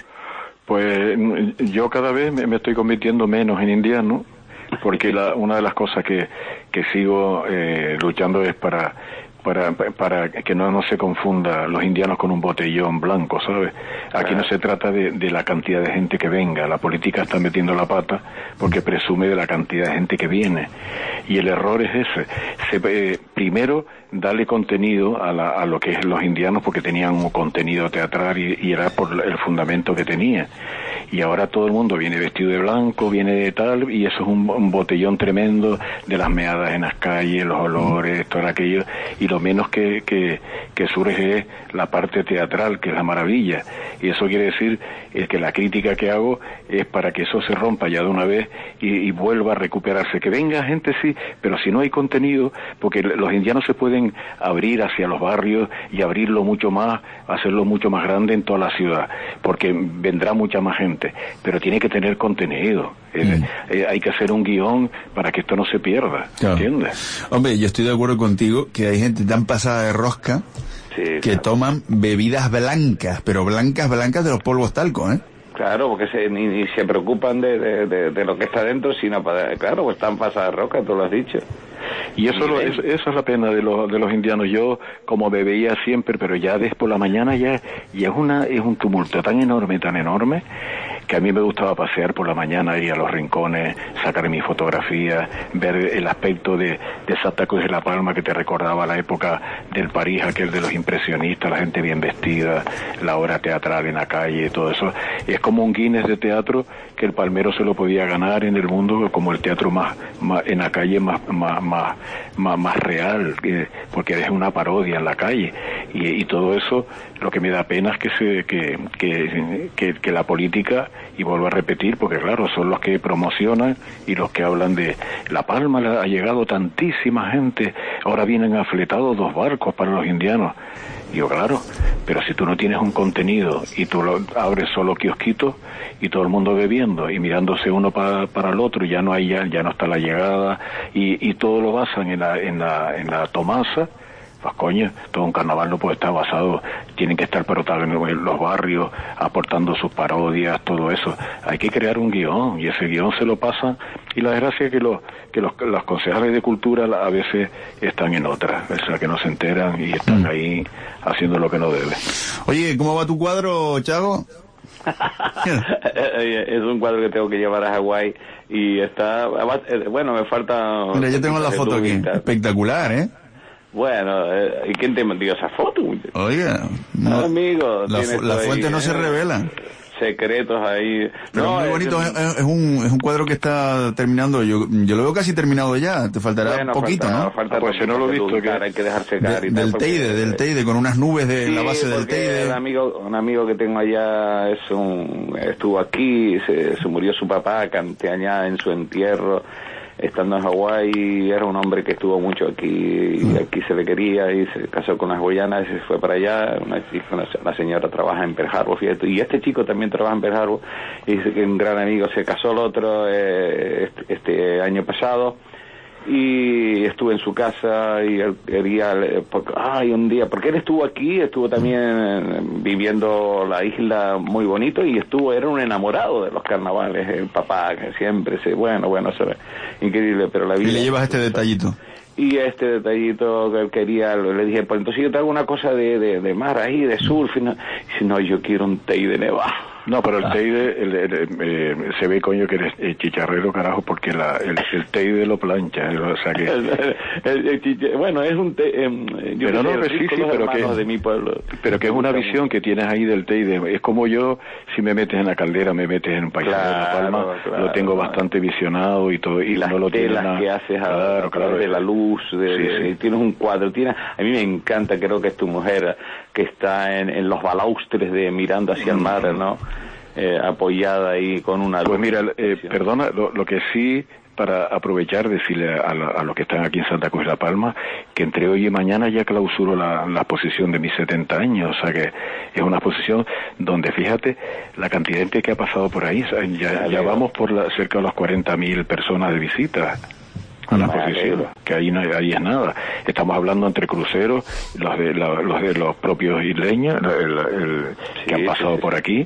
Pues yo cada vez me, me estoy convirtiendo menos en indiano, porque la, una de las cosas que, que sigo eh, luchando es para... Para, para que no, no se confunda los indianos con un botellón blanco, ¿sabes? Aquí no se trata de, de la cantidad de gente que venga, la política está metiendo la pata porque presume de la cantidad de gente que viene, y el error es ese. Se, eh, primero, darle contenido a, la, a lo que es los indianos, porque tenían un contenido teatral y, y era por el fundamento que tenía, y ahora todo el mundo viene vestido de blanco, viene de tal, y eso es un, un botellón tremendo de las meadas en las calles, los olores, todo aquello, y lo menos que, que, que surge es la parte teatral, que es la maravilla, y eso quiere decir es que la crítica que hago es para que eso se rompa ya de una vez y, y vuelva a recuperarse, que venga gente sí, pero si no hay contenido, porque los indianos se pueden abrir hacia los barrios y abrirlo mucho más, hacerlo mucho más grande en toda la ciudad, porque vendrá mucha más gente, pero tiene que tener contenido. Mm. Eh, eh, hay que hacer un guión para que esto no se pierda, claro. ¿Entiendes? Hombre, yo estoy de acuerdo contigo que hay gente tan pasada de rosca sí, que claro. toman bebidas blancas, pero blancas, blancas de los polvos talco, ¿eh? Claro, porque se, ni, ni se preocupan de, de, de, de lo que está dentro, sino para, claro, pues están pasadas de rosca, tú lo has dicho. Y eso, lo, eso, eso es la pena de los, de los indianos. Yo, como bebía siempre, pero ya después por la mañana ya, ya es una, es un tumulto tan enorme, tan enorme, que a mí me gustaba pasear por la mañana, ir a los rincones, sacar mis fotografías, ver el aspecto de, de Santa Cruz de la Palma, que te recordaba la época del París, aquel de los impresionistas, la gente bien vestida, la obra teatral en la calle, todo eso. Es como un Guinness de teatro que el Palmero se lo podía ganar en el mundo como el teatro más, más en la calle más, más, más, más, más real, eh, porque es una parodia en la calle, y, y todo eso. Lo que me da pena es que se que, que, que, que la política, y vuelvo a repetir, porque claro, son los que promocionan y los que hablan de La Palma, ha llegado tantísima gente, ahora vienen afletados dos barcos para los indianos. Digo, claro, pero si tú no tienes un contenido y tú lo abres solo kiosquitos y todo el mundo bebiendo y mirándose uno para, para el otro, y ya no hay ya, ya no está la llegada, y, y todo lo basan en la en la en la tomasa. Pues coño, todo un carnaval no puede estar basado, tienen que estar protagonizados en los barrios, aportando sus parodias, todo eso. Hay que crear un guión, y ese guión se lo pasa, y la desgracia es que los que los, los concejales de cultura a veces están en otra, o sea, que no se enteran y están ahí haciendo lo que no debe. Oye, ¿cómo va tu cuadro, Chago? Es un cuadro que tengo que llevar a Hawái y está, bueno, me falta... Mira, yo tengo la foto aquí, espectacular, ¿eh? Bueno, eh, ¿y quién te dio esa foto? Oiga, no, amigo, la, fu la fuente ahí, no eh, se revela. Secretos ahí. Pero no, muy bonito, es, es, es, un, es un cuadro que está terminando, yo yo lo veo casi terminado ya, te faltará bueno, poquito, falta, ¿no? Falta pues si no lo he visto, que hay que dejar secar. De, y tal, del Teide, del Teide, con unas nubes de sí, la base del Teide. Un amigo, un amigo que tengo allá es un, estuvo aquí, se, se murió su papá, canté allá en su entierro. Estando en Hawái, era un hombre que estuvo mucho aquí, y aquí se le quería, y se casó con una hawaiana y se fue para allá. Una, una, una señora trabaja en Pearl Harbor, fíjate, y este chico también trabaja en Pearl Harbor, y dice que un gran amigo se casó el otro eh, este, este año pasado, y estuve en su casa y él quería, porque, ay, un día, porque él estuvo aquí, estuvo también viviendo la isla muy bonito, y estuvo, era un enamorado de los carnavales, el papá, que siempre se, bueno, bueno, se ve increíble, pero la vida... Y le llevas este detallito. Y este detallito que él quería, le dije, pues entonces yo te hago una cosa de, de, de mar ahí, de surf, y no, y si no, yo quiero un té de nevado. No, pero el Teide, el, el, el, eh, se ve, coño, que eres el chicharrero, carajo, porque la, el, el Teide lo plancha, o sea que... el, el, el chiche, bueno, es un... Te, eh, yo pero no, sé, sí, sí, pero que, de mi pueblo. pero que es una visión mucho. Que tienes ahí del Teide. Es como yo, si me metes en la caldera, me metes en un paisaje claro, de La Palma, claro, lo tengo claro. bastante visionado y todo, y las no lo telas nada. que haces a, claro, a través claro, de la luz, de, sí, de, sí. tienes un cuadro, tienes, a mí me encanta, creo que es tu mujer, que está en, en los balaustres de mirando hacia el mar, ¿no? Eh, apoyada ahí con una... Pues mira, eh, perdona, lo, lo que sí, para aprovechar, decirle a, la, a los que están aquí en Santa Cruz de La Palma, que entre hoy y mañana ya clausuro la, la exposición de mis setenta años, o sea que es una exposición donde, fíjate, la cantidad de gente que ha pasado por ahí, o sea, ya, ya vamos por la, cerca de las cuarenta mil personas de visita a la exposición, que ahí no ahí es nada. Estamos hablando entre cruceros, los de la, los de los propios isleños, el, el, sí, que han pasado sí, sí. por aquí,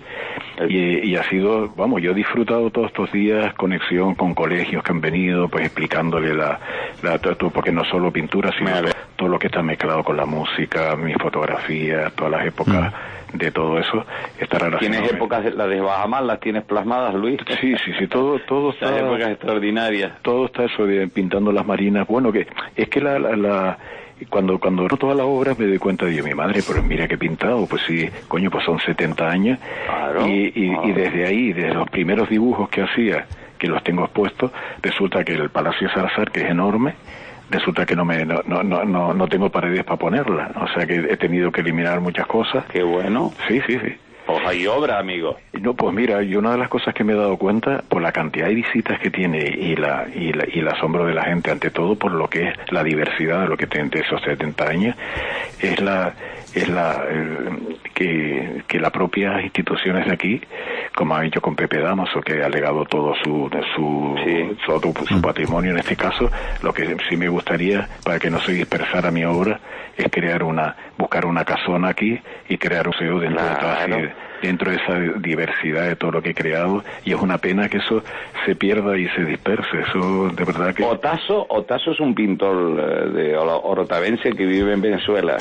y, y ha sido, vamos, yo he disfrutado todos estos días conexión con colegios que han venido, pues explicándole la, la todo, porque no solo pintura, sino vale. todo lo que está mezclado con la música, mis fotografías, todas las épocas. Mm. De todo eso está relacionado. ¿Tienes épocas, las de Bajamar, las tienes plasmadas, Luis? Sí, sí, sí, todo, todo está... Esas épocas extraordinarias. Todo está eso de pintando las marinas. Bueno, que es que la... la, la cuando cuando veo todas las obras me doy cuenta de mi madre, pero mira que he pintado, pues sí, coño, pues son setenta años. Claro. Y, y, ah. y desde ahí, desde los primeros dibujos que hacía, que los tengo expuestos, resulta que el Palacio Salazar, que es enorme, resulta que no me no no no no tengo paredes para ponerla, o sea que he tenido que eliminar muchas cosas. Qué bueno. Sí, sí, sí. Pues hay obra, amigo. No, pues mira, y una de las cosas que me he dado cuenta, por la cantidad de visitas que tiene y la y la y el asombro de la gente, ante todo por lo que es la diversidad de lo que tiene de esos setenta años, es la es la eh, que que las propias instituciones de aquí, como ha hecho con Pepe Damaso, que ha legado todo su su, sí. su, su, su patrimonio en este caso, lo que sí me gustaría, para que no se dispersara mi obra, es crear una, buscar una casona aquí y crear un museo dentro, claro. de, dentro de esa diversidad de todo lo que he creado, y es una pena que eso se pierda y se disperse, eso de verdad que... Otazo, Otazo es un pintor de orotavense que vive en Venezuela,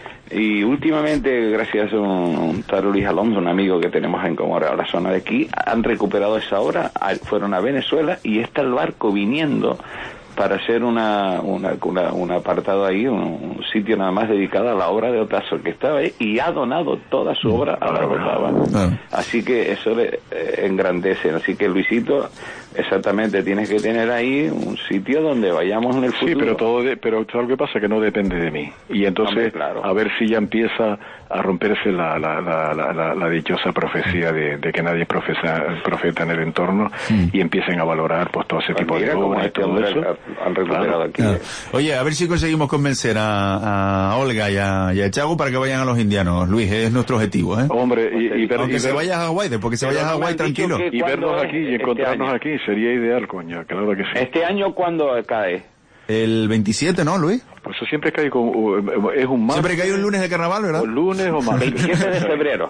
y últimamente, gracias a un, un tal Luis Alonso, un amigo que tenemos en Comora, la zona de aquí, han recuperado esa obra, fueron a Venezuela, y está el barco viniendo para hacer una, una, una un apartado ahí, un, un sitio nada más dedicado a la obra de Otazo, que estaba ahí, y ha donado toda su obra a la Rotava. Ah. Así que eso le eh, engrandece. Así que, Luisito, exactamente, tienes que tener ahí un sitio donde vayamos en el futuro. Sí, pero todo de, pero todo lo que pasa es que no depende de mí. Y entonces, Hombre, claro. a ver si ya empieza a romperse la la la la, la, la dichosa profecía de, de que nadie es profesa, profeta en el entorno, sí. y empiecen a valorar pues todo ese pues tipo de obras y todo eso. Han recuperado claro. aquí. Claro. Oye, a ver si conseguimos convencer a, a Olga y a, y a Chago para que vayan a los indianos. Luis, es nuestro objetivo, ¿eh? Hombre, y, y ver, aunque y se ver, vaya a Hawái, porque se vaya a Hawái tranquilo. Y vernos aquí y encontrarnos este aquí sería ideal, coño, claro que sí. ¿Este año cuándo cae? El veintisiete, ¿no, Luis? Pues eso siempre cae con... es un martes. Siempre cae un lunes de carnaval, ¿verdad? O lunes o martes. veintisiete de febrero.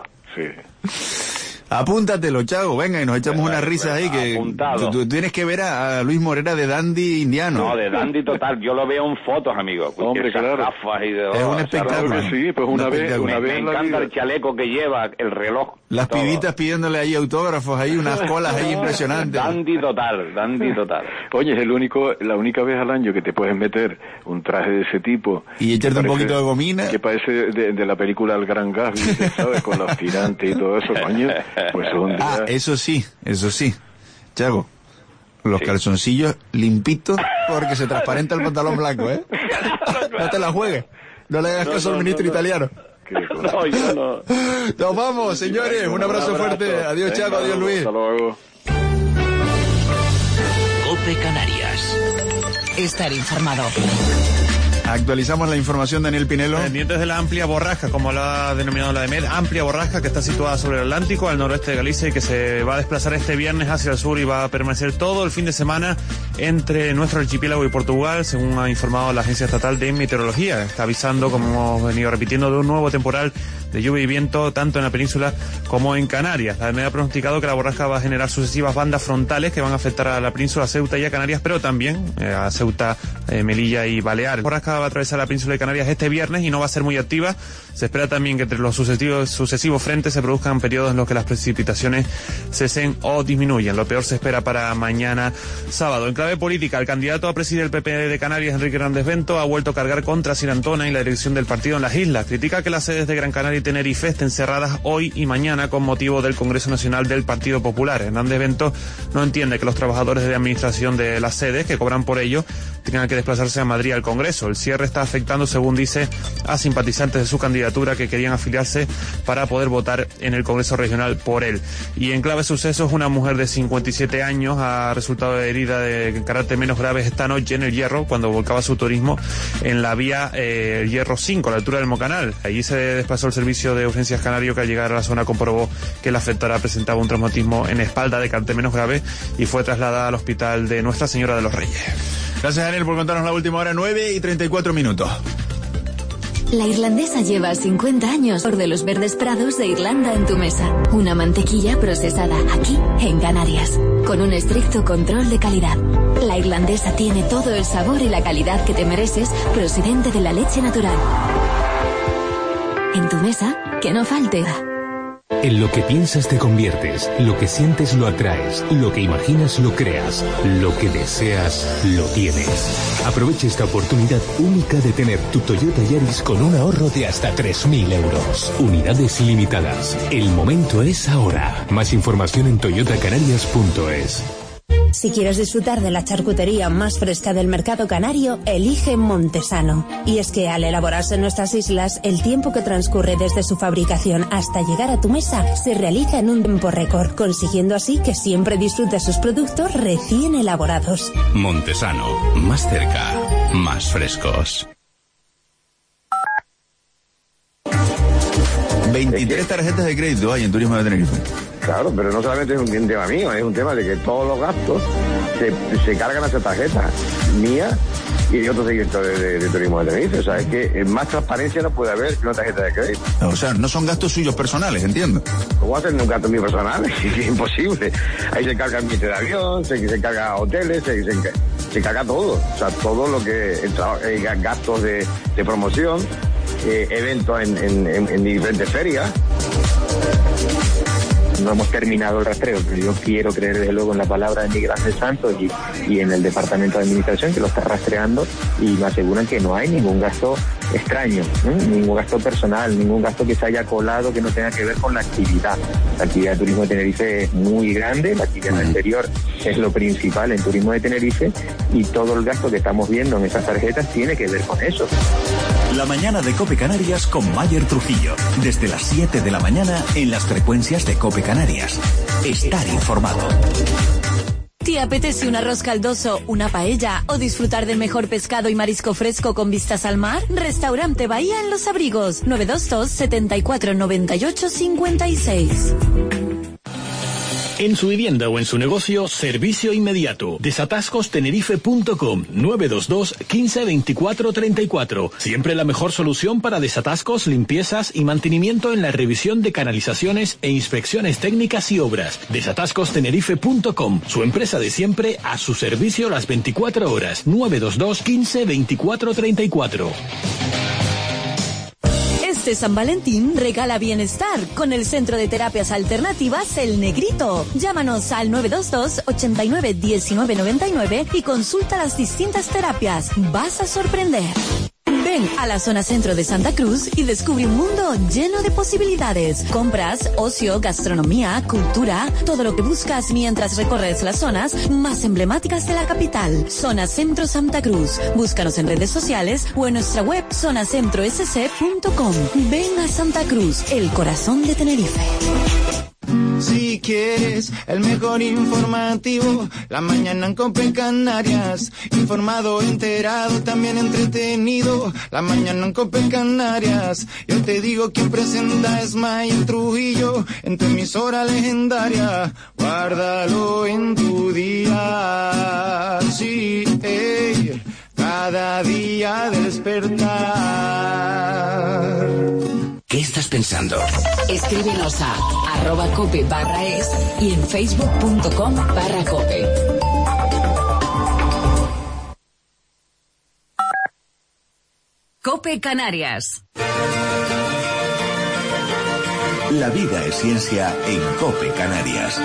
Sí. Apúntatelo, Chago, venga, y nos echamos unas risas ahí, que tú, tú tienes que ver a, a Luis Morera de dandy indiano. No, de dandy total, yo lo veo en fotos, amigo. Hombre, claro. Y de, es un espectáculo. Claro que sí, pues una, una vez, una me, vez me en la encanta vida. El chaleco que lleva, el reloj. Las todo. Pibitas pidiéndole ahí autógrafos, ahí unas colas ahí impresionantes. Dandy total, dandy total. Oye, es el único, la única vez al año que te puedes meter un traje de ese tipo. Y echarte un poquito de gomina. Que parece de, de la película El Gran Gatsby, ¿sabes? Con los tirantes y todo eso, coño. Pues un día... Ah, eso sí, eso sí. Chago, los sí. calzoncillos limpitos porque se transparenta el pantalón blanco, ¿eh? No te la juegues. No le hagas no, caso no, al ministro no, no. italiano. No, yo no. Nos vamos, señores. Un abrazo, un abrazo. fuerte. Adiós, Venga, Chago. Adiós, Luis. Hasta luego. COPE Canarias. Estar informado. Actualizamos la información, Daniel Pinelo. Pendientes de la amplia borrasca, como lo ha denominado la EMET, amplia borrasca que está situada sobre el Atlántico, al noroeste de Galicia, y que se va a desplazar este viernes hacia el sur y va a permanecer todo el fin de semana entre nuestro archipiélago y Portugal, según ha informado la Agencia Estatal de Meteorología. Está avisando, como hemos venido repitiendo, de un nuevo temporal de lluvia y viento tanto en la península como en Canarias. La EMET ha pronosticado que la borrasca va a generar sucesivas bandas frontales que van a afectar a la península, a Ceuta y a Canarias, pero también eh, a Ceuta, eh, Melilla y Baleares. La borrasca va va a atravesar la península de Canarias este viernes y no va a ser muy activa. Se espera también que entre los sucesivos, sucesivos frentes se produzcan periodos en los que las precipitaciones cesen o disminuyen. Lo peor se espera para mañana sábado. En clave política, el candidato a presidir el P P de Canarias, Enrique Hernández Bento, ha vuelto a cargar contra Sir Antona y la dirección del partido en las islas. Critica que las sedes de Gran Canaria y Tenerife estén cerradas hoy y mañana con motivo del Congreso Nacional del Partido Popular. Hernández Bento no entiende que los trabajadores de administración de las sedes, que cobran por ello, tengan que desplazarse a Madrid al Congreso. El cierre está afectando, según dice, a simpatizantes de su candidatura que querían afiliarse para poder votar en el Congreso Regional por él. Y en clave sucesos, una mujer de cincuenta y siete años ha resultado herida de carácter menos grave esta noche en el Hierro, cuando volcaba su turismo en la vía eh, el Hierro cinco, a la altura del Mocanal. Allí se desplazó el servicio de urgencias canario, que al llegar a la zona comprobó que la afectada presentaba un traumatismo en espalda de carácter menos grave y fue trasladada al hospital de Nuestra Señora de los Reyes. Gracias, Daniel, por contarnos la última hora, nueve y treinta y cuatro minutos. La irlandesa lleva cincuenta años por de los verdes prados de Irlanda en tu mesa. Una mantequilla procesada aquí, en Canarias, con un estricto control de calidad. La irlandesa tiene todo el sabor y la calidad que te mereces, procedente de la leche natural. En tu mesa, que no falte. En lo que piensas te conviertes, lo que sientes lo atraes, lo que imaginas lo creas, lo que deseas lo tienes. Aprovecha esta oportunidad única de tener tu Toyota Yaris con un ahorro de hasta tres mil euros. Unidades limitadas. El momento es ahora. Más información en toyota canarias punto es. Si quieres disfrutar de la charcutería más fresca del mercado canario, elige Montesano. Y es que al elaborarse en nuestras islas, el tiempo que transcurre desde su fabricación hasta llegar a tu mesa se realiza en un tiempo récord, consiguiendo así que siempre disfrutes sus productos recién elaborados. Montesano, más cerca, más frescos. veintitrés tarjetas de crédito hay en Turismo de Tenerife. Claro, pero no solamente es un tema mío, es un tema de que todos los gastos se, se cargan a esa tarjeta mía y de otros seguidores de, de, de Turismo de Tenerife. O sea, es que más transparencia no puede haber que una tarjeta de crédito. O sea, no son gastos suyos personales, entiendo. ¿Cómo va a ser un gasto mío personal? Es imposible. Ahí se carga el billete de avión, se, se carga hoteles, se, se, se carga todo. O sea, todo lo que el trabajo, eh, gastos de, de promoción, eh, eventos en, en, en, en diferentes ferias. No hemos terminado el rastreo, pero yo quiero creer desde luego en la palabra de Miguel Ángel Santos y, y en el Departamento de Administración, que lo está rastreando, y me aseguran que no hay ningún gasto extraño, ¿eh? Ningún gasto personal, ningún gasto que se haya colado que no tenga que ver con la actividad. La actividad de Turismo de Tenerife es muy grande, la actividad en el exterior es lo principal en Turismo de Tenerife, y todo el gasto que estamos viendo en esas tarjetas tiene que ver con eso. La mañana de COPE Canarias con Mayer Trujillo. Desde las siete de la mañana en las frecuencias de COPE Canarias. Estar informado. ¿Te apetece un arroz caldoso, una paella o disfrutar del mejor pescado y marisco fresco con vistas al mar? Restaurante Bahía en Los Abrigos. nueve dos dos, setenta y cuatro, noventa y ocho, cincuenta y seis. En su vivienda o en su negocio, servicio inmediato. desatascos tenerife punto com, nueve dos dos, quince, veinticuatro, treinta y cuatro. Siempre la mejor solución para desatascos, limpiezas y mantenimiento en la revisión de canalizaciones e inspecciones técnicas y obras. desatascos tenerife punto com, su empresa de siempre a su servicio las veinticuatro horas. nueve dos dos, quince, veinticuatro, treinta y cuatro. Este San Valentín regala bienestar con el Centro de Terapias Alternativas El Negrito. Llámanos al nueve dos dos, ochenta y nueve, diecinueve noventa y nueve y consulta las distintas terapias. Vas a sorprender. Ven a la zona centro de Santa Cruz y descubre un mundo lleno de posibilidades. Compras, ocio, gastronomía, cultura, todo lo que buscas mientras recorres las zonas más emblemáticas de la capital. Zona Centro Santa Cruz. Búscanos en redes sociales o en nuestra web zona centro s c punto com. Ven a Santa Cruz, el corazón de Tenerife. Si quieres el mejor informativo, la mañana en COPE Canarias. Informado, enterado, también entretenido. La mañana en COPE Canarias. Yo te digo quién presenta es Mayer Trujillo en tu emisora legendaria. Guárdalo en tu día. Sí, hey, cada día despertar. ¿Qué estás pensando? Escríbenos a arroba cope barra es y en facebook punto com barra cope. COPE Canarias. La vida es ciencia en COPE Canarias.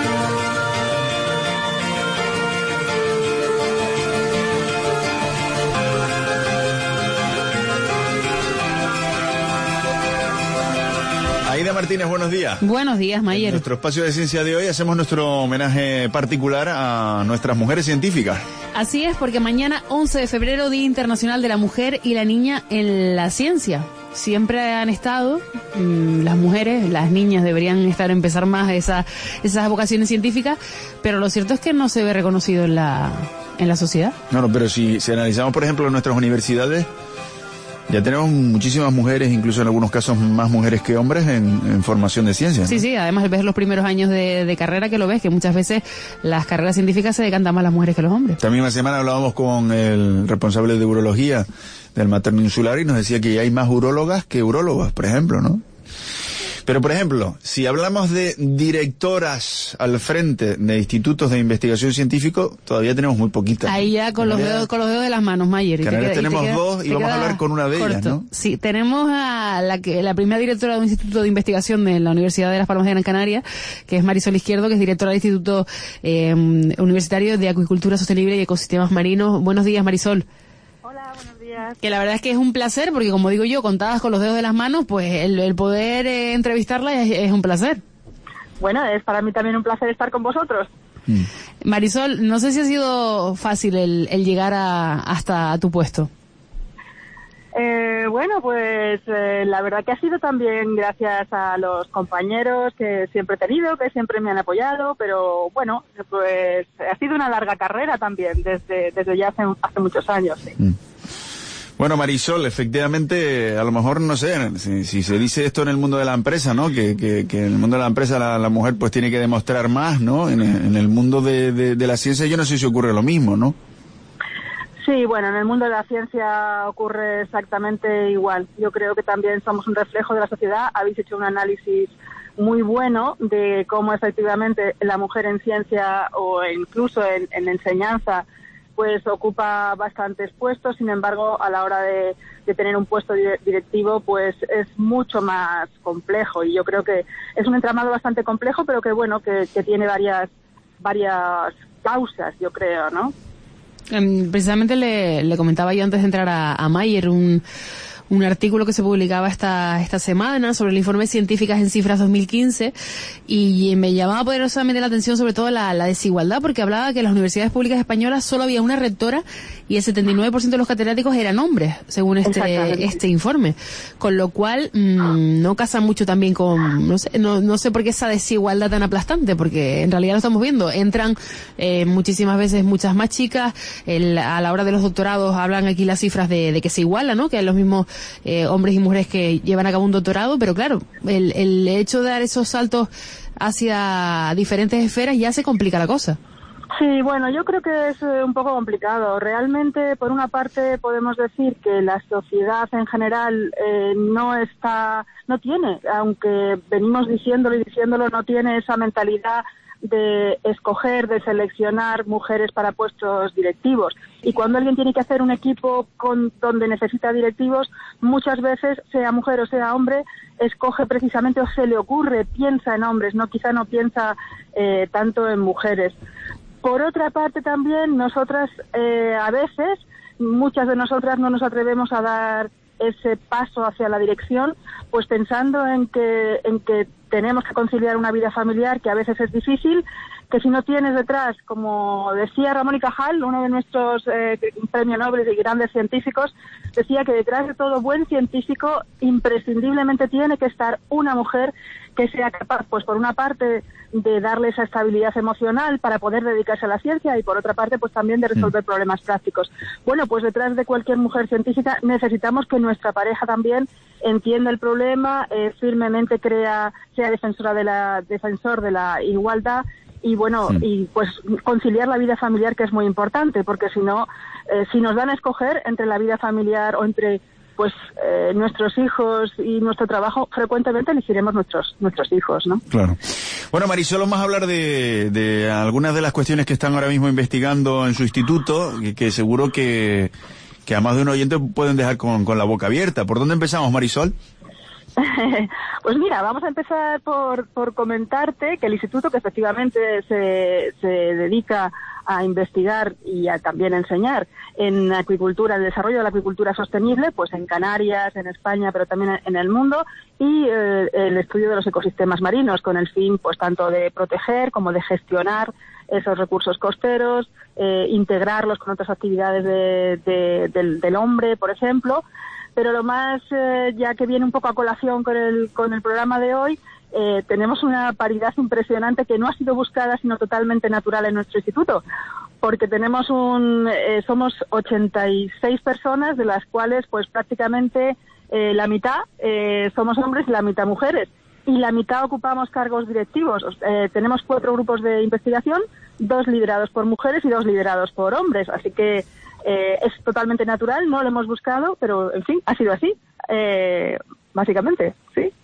Aida Martínez, buenos días. Buenos días, Mayer. En nuestro espacio de ciencia de hoy hacemos nuestro homenaje particular a nuestras mujeres científicas. Así es, porque mañana, once de febrero, Día Internacional de la Mujer y la Niña en la Ciencia. Siempre han estado, mmm, las mujeres, las niñas deberían estar, empezar más esa, esas vocaciones científicas, pero lo cierto es que no se ve reconocido en la, en la sociedad. No, no, pero si, si analizamos, por ejemplo, nuestras universidades, ya tenemos muchísimas mujeres, incluso en algunos casos más mujeres que hombres en, en formación de ciencias, ¿no? Sí, sí, además ves los primeros años de, de carrera que lo ves, que muchas veces las carreras científicas se decantan más las mujeres que los hombres. También la semana hablábamos con el responsable de urología del materno insular y nos decía que ya hay más urólogas que urólogos, por ejemplo, ¿no? Pero, por ejemplo, si hablamos de directoras al frente de institutos de investigación científico, todavía tenemos muy poquitas. Ahí ya con los dedos, con los dedos de las manos, Mayer. Y Canarias tenemos queda, dos y vamos a hablar con una de corto. ellas, ¿no? Sí, tenemos a la que la primera directora de un instituto de investigación de la Universidad de Las Palmas de Gran Canaria, que es Marisol Izquierdo, que es directora del Instituto eh, Universitario de Acuicultura Sostenible y Ecosistemas Marinos. Buenos días, Marisol. Hola, buenos días. Que la verdad es que es un placer, porque como digo yo, contadas con los dedos de las manos, pues el, el poder eh, entrevistarla es, es un placer. Bueno, es para mí también un placer estar con vosotros. Mm. Marisol, no sé si ha sido fácil el, el llegar a, hasta tu puesto. Eh, bueno, pues eh, la verdad que ha sido también gracias a los compañeros que siempre he tenido, que siempre me han apoyado, pero bueno, pues ha sido una larga carrera también, desde, desde ya hace, hace muchos años. Sí. Mm. Bueno, Marisol, efectivamente, a lo mejor, no sé, si, si se dice esto en el mundo de la empresa, ¿no? Que, que, que en el mundo de la empresa la, la mujer pues tiene que demostrar más, ¿no? En, en el mundo de, de, de la ciencia yo no sé si ocurre lo mismo, ¿no? Sí, bueno, en el mundo de la ciencia ocurre exactamente igual. Yo creo que también somos un reflejo de la sociedad. Habéis hecho un análisis muy bueno de cómo efectivamente la mujer en ciencia o incluso en, en enseñanza pues ocupa bastantes puestos. Sin embargo, a la hora de, de tener un puesto directivo pues es mucho más complejo, y yo creo que es un entramado bastante complejo, pero que bueno, que, que tiene varias varias causas, yo creo, ¿no? Um, precisamente le, le comentaba yo antes de entrar a, a Mayer un, un artículo que se publicaba esta esta semana sobre el informe Científicas en Cifras dos mil quince, y me llamaba poderosamente la atención sobre todo la, la desigualdad, porque hablaba que en las universidades públicas españolas solo había una rectora y el setenta y nueve por ciento de los catedráticos eran hombres, según este este informe, con lo cual mmm, no casa mucho también con, no sé, no, no sé por qué esa desigualdad tan aplastante, porque en realidad lo estamos viendo, entran eh, muchísimas veces muchas más chicas, el, a la hora de los doctorados hablan aquí las cifras de, de que se iguala, ¿no? Que hay los mismos Eh, hombres y mujeres que llevan a cabo un doctorado, pero claro, el, el hecho de dar esos saltos hacia diferentes esferas ya se complica la cosa. Sí, bueno, yo creo que es eh, un poco complicado. Realmente, por una parte, podemos decir que la sociedad en general eh, no está, no tiene, aunque venimos diciéndolo y diciéndolo, no tiene esa mentalidad de escoger, de seleccionar mujeres para puestos directivos. Y cuando alguien tiene que hacer un equipo con donde necesita directivos, muchas veces, sea mujer o sea hombre, escoge precisamente o se le ocurre, piensa en hombres, no quizá no piensa eh, tanto en mujeres. Por otra parte también, nosotras eh, a veces, muchas de nosotras no nos atrevemos a dar ese paso hacia la dirección, pues pensando en que en que tenemos que conciliar una vida familiar que a veces es difícil, que si no tienes detrás, como decía Ramón y Cajal, uno de nuestros eh, premio Nobel y grandes científicos, decía que detrás de todo buen científico imprescindiblemente tiene que estar una mujer que sea capaz, pues por una parte, de darle esa estabilidad emocional para poder dedicarse a la ciencia, y por otra parte, pues también de resolver problemas prácticos. Bueno, pues detrás de cualquier mujer científica necesitamos que nuestra pareja también entienda el problema, eh, firmemente crea, sea defensora de la, defensor de la igualdad, y bueno, sí. y pues conciliar la vida familiar, que es muy importante, porque si no, eh, si nos dan a escoger entre la vida familiar o entre pues eh, nuestros hijos y nuestro trabajo, frecuentemente elegiremos nuestros nuestros hijos, ¿no? Claro. Bueno, Marisol, vamos a hablar de, de algunas de las cuestiones que están ahora mismo investigando en su instituto, que, que seguro que que a más de un oyente pueden dejar con, con la boca abierta. ¿Por dónde empezamos, Marisol? Pues mira, vamos a empezar por, por comentarte que el instituto, que efectivamente se, se dedica a investigar y a también enseñar en acuicultura, el desarrollo de la acuicultura sostenible, pues en Canarias, en España, pero también en el mundo, y eh, el estudio de los ecosistemas marinos, con el fin, pues tanto de proteger como de gestionar esos recursos costeros, eh, integrarlos con otras actividades de, de, del, del hombre, por ejemplo. Pero lo más, eh, ya que viene un poco a colación con el, con el programa de hoy, eh, tenemos una paridad impresionante que no ha sido buscada, sino totalmente natural en nuestro instituto, porque tenemos un, eh, somos ochenta y seis personas, de las cuales pues prácticamente eh, la mitad eh, somos hombres y la mitad mujeres, y la mitad ocupamos cargos directivos. Eh, tenemos cuatro grupos de investigación, dos liderados por mujeres y dos liderados por hombres, así que Eh, es totalmente natural, no lo hemos buscado, pero en fin, ha sido así, eh, básicamente, sí.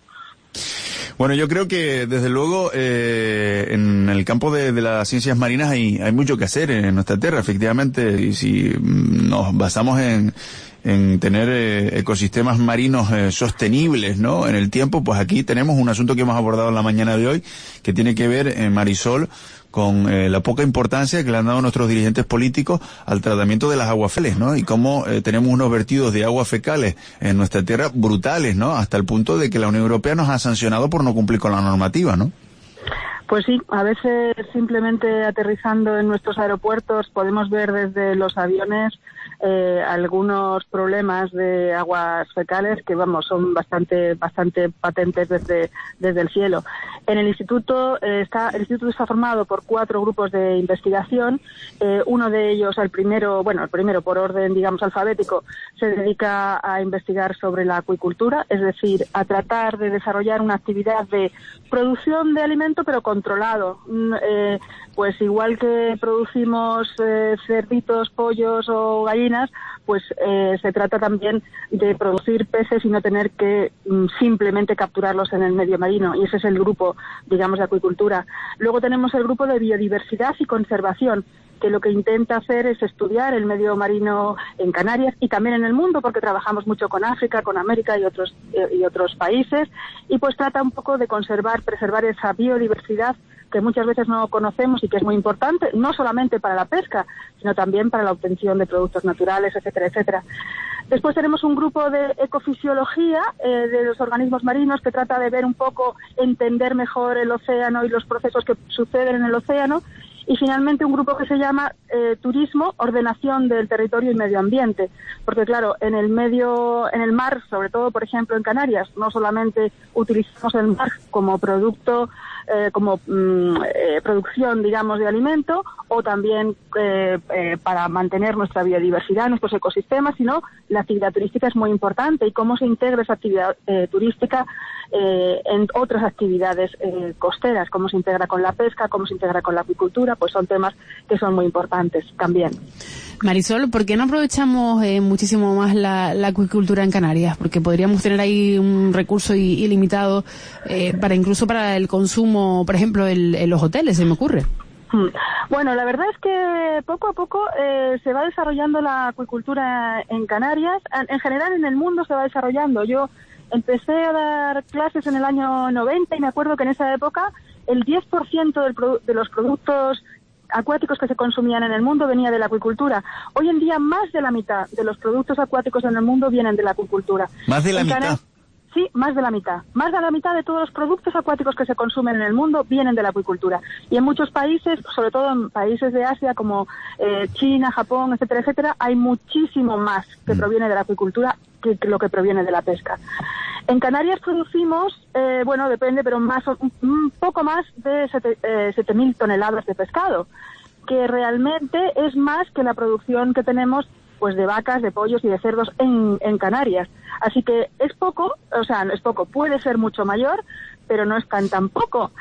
Bueno, yo creo que desde luego eh, en el campo de, de las ciencias marinas hay, hay mucho que hacer en nuestra tierra, efectivamente, y si nos basamos en, en tener eh, ecosistemas marinos eh, sostenibles, ¿no?, en el tiempo, pues aquí tenemos un asunto que hemos abordado en la mañana de hoy, que tiene que ver, eh, Marisol, con eh, la poca importancia que le han dado nuestros dirigentes políticos al tratamiento de las aguas fecales, ¿no? Y cómo eh, tenemos unos vertidos de aguas fecales en nuestra tierra brutales, ¿no? Hasta el punto de que la Unión Europea nos ha sancionado por no cumplir con la normativa, ¿no? Pues sí, a veces simplemente aterrizando en nuestros aeropuertos podemos ver desde los aviones eh, algunos problemas de aguas fecales que, vamos, son bastante bastante patentes desde desde el cielo. En el instituto eh, está el instituto está formado por cuatro grupos de investigación. Eh, uno de ellos, el primero, bueno, el primero por orden, digamos, alfabético, se dedica a investigar sobre la acuicultura, es decir, a tratar de desarrollar una actividad de producción de alimento, pero controlado. Eh, pues igual que producimos eh, cerditos, pollos o gallinas, pues eh, se trata también de producir peces y no tener que mm, simplemente capturarlos en el medio marino, y ese es el grupo, digamos, de acuicultura. Luego tenemos el grupo de biodiversidad y conservación, que lo que intenta hacer es estudiar el medio marino en Canarias y también en el mundo, porque trabajamos mucho con África, con América y otros eh, y otros países, y pues trata un poco de conservar, preservar esa biodiversidad que muchas veces no conocemos y que es muy importante, no solamente para la pesca, sino también para la obtención de productos naturales, etcétera, etcétera. Después tenemos un grupo de ecofisiología eh, de los organismos marinos, que trata de ver un poco, entender mejor el océano y los procesos que suceden en el océano. Y finalmente un grupo que se llama eh, Turismo, Ordenación del Territorio y Medio Ambiente, porque claro, en el medio, en el mar, sobre todo por ejemplo en Canarias, no solamente utilizamos el mar como producto, eh, como mm, eh, producción, digamos, de alimento, o también eh, eh, para mantener nuestra biodiversidad, nuestros ecosistemas, sino la actividad turística es muy importante, y cómo se integra esa actividad eh, turística eh, en otras actividades eh, costeras, cómo se integra con la pesca, cómo se integra con la acuicultura, pues son temas que son muy importantes también. Marisol, ¿por qué no aprovechamos eh, muchísimo más la, la acuicultura en Canarias? Porque podríamos tener ahí un recurso i- ilimitado eh, para incluso para el consumo, por ejemplo, el, en los hoteles, se me ocurre. Bueno, la verdad es que poco a poco eh, se va desarrollando la acuicultura en Canarias. En, en general en el mundo se va desarrollando. Yo empecé a dar clases en el año noventa y me acuerdo que en esa época el diez por ciento del produ- de los productos acuáticos que se consumían en el mundo venía de la acuicultura. Hoy en día más de la mitad de los productos acuáticos en el mundo vienen de la acuicultura. ¿Más de la en mitad? Cana- Sí, más de la mitad. Más de la mitad de todos los productos acuáticos que se consumen en el mundo vienen de la acuicultura. Y en muchos países, sobre todo en países de Asia como eh, China, Japón, etcétera, etcétera, hay muchísimo más que proviene de la acuicultura que, que lo que proviene de la pesca. En Canarias producimos, eh, bueno, depende, pero más un, un poco más de siete mil toneladas de pescado, que realmente es más que la producción que tenemos pues de vacas, de pollos y de cerdos en, en Canarias. Así que es poco, o sea, no es poco, puede ser mucho mayor, pero no es tan tan poco.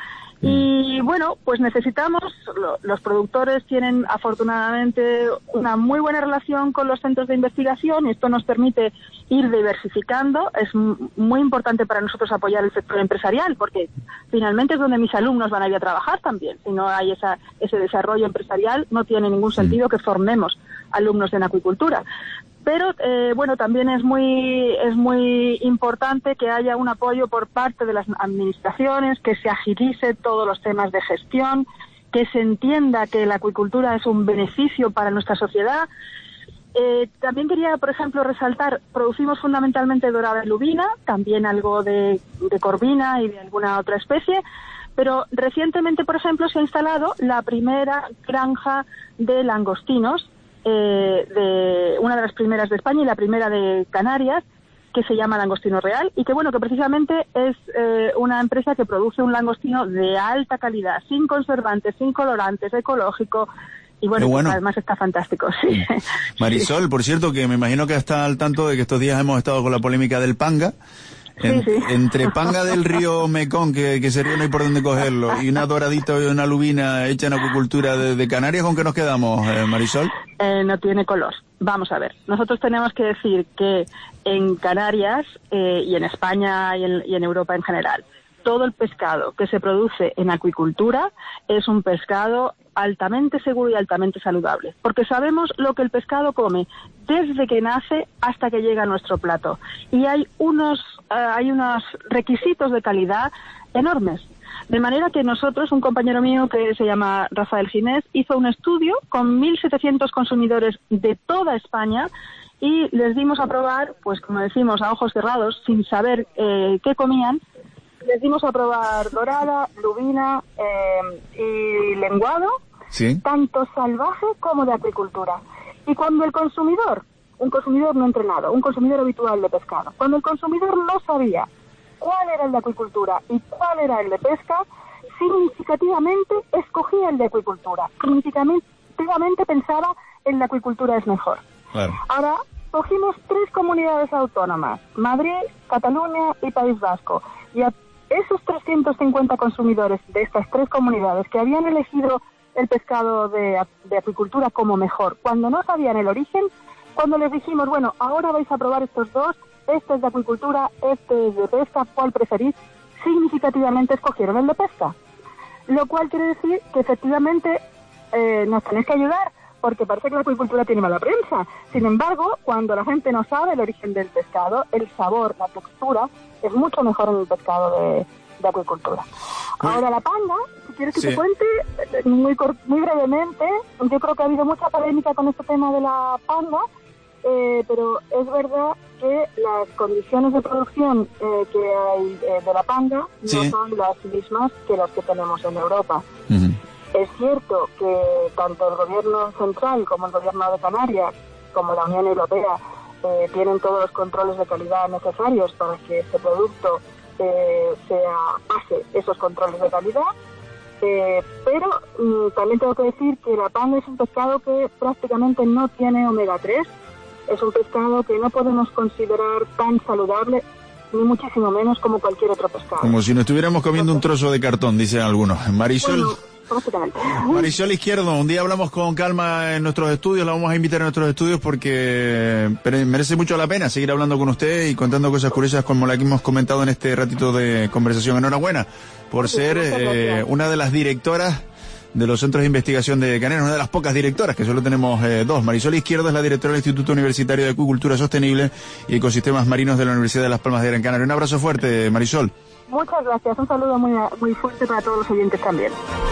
Y bueno, pues necesitamos, lo, los productores tienen afortunadamente una muy buena relación con los centros de investigación, y esto nos permite ir diversificando. Es m- muy importante para nosotros apoyar el sector empresarial, porque finalmente es donde mis alumnos van a ir a trabajar también. Si no hay esa, ese desarrollo empresarial, no tiene ningún sentido que formemos alumnos en acuicultura. Pero, eh, bueno, también es muy, es muy importante que haya un apoyo por parte de las administraciones, que se agilice todos los temas de gestión, que se entienda que la acuicultura es un beneficio para nuestra sociedad. Eh, también quería, por ejemplo, resaltar, producimos fundamentalmente dorada y lubina, también algo de, de corvina y de alguna otra especie, pero recientemente, por ejemplo, se ha instalado la primera granja de langostinos, eh, de una de las primeras de España y la primera de Canarias, que se llama Langostino Real, y que bueno, que precisamente es eh, una empresa que produce un langostino de alta calidad, sin conservantes, sin colorantes, ecológico, y bueno, bueno. Pues además está fantástico, sí. Marisol, sí. Por cierto, que me imagino que está al tanto de que estos días hemos estado con la polémica del panga. En, sí, sí. Entre panga del río Mekong, que, que ese río no hay por dónde cogerlo, y una doradita y una lubina hecha en acuicultura de, de Canarias, ¿con qué nos quedamos, eh, Marisol? Eh, no tiene color. Vamos a ver, nosotros tenemos que decir que en Canarias eh, y en España y en, y en Europa en general, todo el pescado que se produce en acuicultura es un pescado altamente seguro y altamente saludable, porque sabemos lo que el pescado come desde que nace hasta que llega a nuestro plato, y hay unos uh, hay unos requisitos de calidad enormes, de manera que nosotros, un compañero mío que se llama Rafael Ginés, hizo un estudio con mil setecientos consumidores de toda España y les dimos a probar, pues como decimos, a ojos cerrados, sin saber eh, qué comían. Les dimos a probar dorada, lubina eh, y lenguado, ¿sí? Tanto salvaje como de acuicultura. Y cuando el consumidor, un consumidor no entrenado, un consumidor habitual de pescado, cuando el consumidor no sabía cuál era el de acuicultura y cuál era el de pesca, significativamente escogía el de acuicultura. Significativamente pensaba en la acuicultura es mejor. Claro. Ahora, cogimos tres comunidades autónomas, Madrid, Cataluña y País Vasco, y a esos trescientos cincuenta consumidores de estas tres comunidades que habían elegido el pescado de, de acuicultura como mejor, cuando no sabían el origen, cuando les dijimos, bueno, ahora vais a probar estos dos, este es de acuicultura, este es de pesca, ¿cuál preferís? Significativamente escogieron el de pesca. Lo cual quiere decir que efectivamente eh, nos tenéis que ayudar, porque parece que la acuicultura tiene mala prensa. Sin embargo, cuando la gente no sabe el origen del pescado, el sabor, la textura, es mucho mejor en el pescado de, de acuicultura. Ahora la panga, si quieres que sí. te cuente muy, muy brevemente, yo creo que ha habido mucha polémica con este tema de la panga, eh, pero es verdad que las condiciones de producción eh, que hay eh, de la panga sí. no son las mismas que las que tenemos en Europa. Uh-huh. Es cierto que tanto el gobierno central como el gobierno de Canarias, como la Unión Europea, eh, tienen todos los controles de calidad necesarios para que este producto eh, sea pase esos controles de calidad, eh, pero mm, también tengo que decir que la panga es un pescado que prácticamente no tiene omega tres, es un pescado que no podemos considerar tan saludable, ni muchísimo menos como cualquier otro pescado. Como si nos estuviéramos comiendo un trozo de cartón, dicen algunos. Marisol... Bueno, Marisol Izquierdo, un día hablamos con calma en nuestros estudios, la vamos a invitar a nuestros estudios porque merece mucho la pena seguir hablando con usted y contando cosas curiosas como la que hemos comentado en este ratito de conversación. Enhorabuena por ser eh, una de las directoras de los centros de investigación de Canarias, una de las pocas directoras, que solo tenemos eh, dos. Marisol Izquierdo es la directora del Instituto Universitario de Acuicultura Sostenible y Ecosistemas Marinos de la Universidad de Las Palmas de Gran Canaria. Un abrazo fuerte, Marisol. Muchas gracias, un saludo muy, muy fuerte para todos los oyentes también.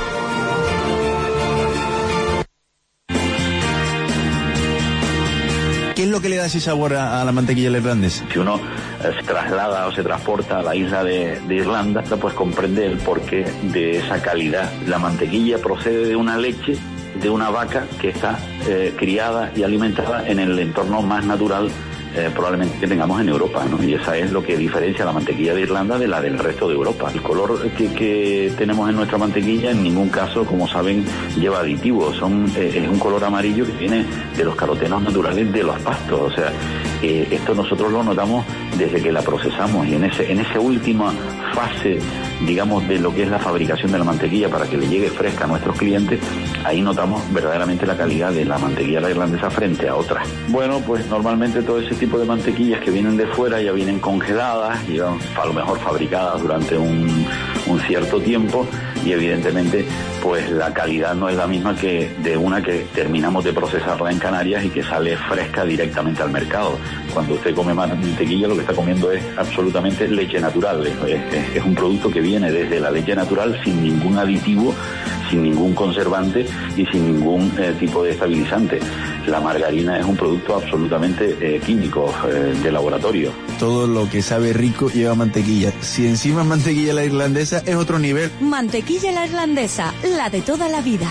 ¿Qué es lo que le da ese sabor a, a la mantequilla irlandesa? Si uno eh, se traslada o se transporta a la isla de, de Irlanda, pues comprende el porqué de esa calidad. La mantequilla procede de una leche de una vaca que está eh, criada y alimentada en el entorno más natural eh, probablemente que tengamos en Europa, ¿no? Y esa es lo que diferencia la mantequilla de Irlanda de la del resto de Europa. El color que, que tenemos en nuestra mantequilla en ningún caso, como saben, lleva aditivos. Son, eh, es un color amarillo que viene de los carotenos naturales de los pastos. O sea, eh, esto nosotros lo notamos desde que la procesamos, y en ese en esa última fase, digamos, de lo que es la fabricación de la mantequilla para que le llegue fresca a nuestros clientes, ahí notamos verdaderamente la calidad de la mantequilla irlandesa frente a otras. Bueno, pues normalmente todo ese tipo de mantequillas que vienen de fuera ya vienen congeladas, ya a lo mejor fabricadas durante un, un cierto tiempo y evidentemente pues la calidad no es la misma que de una que terminamos de procesarla en Canarias y que sale fresca directamente al mercado. Cuando usted come mantequilla lo que está comiendo es absolutamente leche natural, es, es, es un producto que viene desde la leche natural sin ningún aditivo, sin ningún conservante y sin ningún eh, tipo de estabilizante. La margarina es un producto absolutamente eh, químico, eh, de laboratorio. Todo lo que sabe rico lleva mantequilla. Si encima es mantequilla la irlandesa, es otro nivel. Mantequilla la irlandesa, la de toda la vida.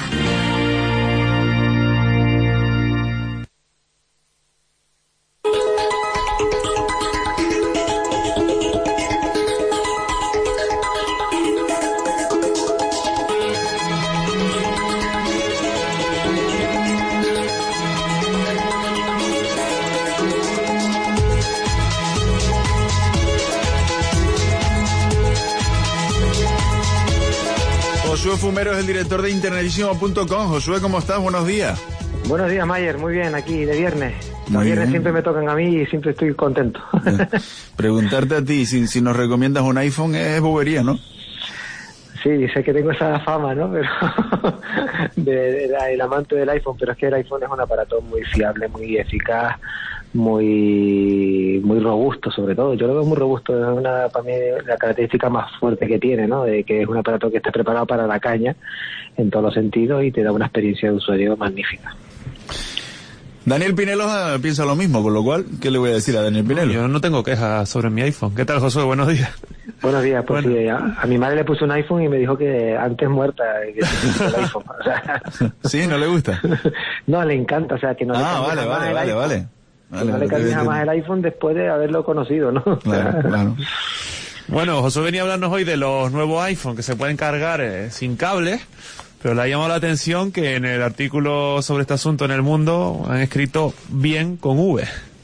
Josué Fumero es el director de internetísimo punto com. Josué, ¿cómo estás? Buenos días. Buenos días, Mayer. Muy bien, aquí de viernes. Los Muy viernes bien. siempre me tocan a mí y siempre estoy contento. Preguntarte a ti si, si nos recomiendas un iPhone es bobería, ¿no? Sí, sé que tengo esa fama, ¿no? Pero de, de la- el amante del iPhone, pero es que el iPhone es un aparato muy fiable, muy eficaz, muy muy robusto, sobre todo. Yo lo veo muy robusto, es una para mí la característica más fuerte que tiene, ¿no? De que es un aparato que está preparado para la caña en todos los sentidos y te da una experiencia de usuario magnífica. Daniel Pinelo ah, piensa lo mismo, con lo cual, ¿qué le voy a decir a Daniel Pinelo? Yo no tengo quejas sobre mi iPhone. ¿Qué tal, Josué? Buenos días. Buenos días, pues Bueno. sí, a, a mi madre le puse un iPhone y me dijo que antes muerta que el iPhone. O sea, ¿Sí? ¿No le gusta? no, le encanta, o sea, que no le Ah, cambie vale, jamás vale, el vale, iPhone. vale. Que Vale, no le vale, cambie debe jamás el iPhone después de haberlo conocido, ¿no? Claro, claro. Bueno, Josué venía a hablarnos hoy de los nuevos iPhone que se pueden cargar eh, sin cable, pero le ha llamado la atención que en el artículo sobre este asunto en El Mundo han escrito bien con V.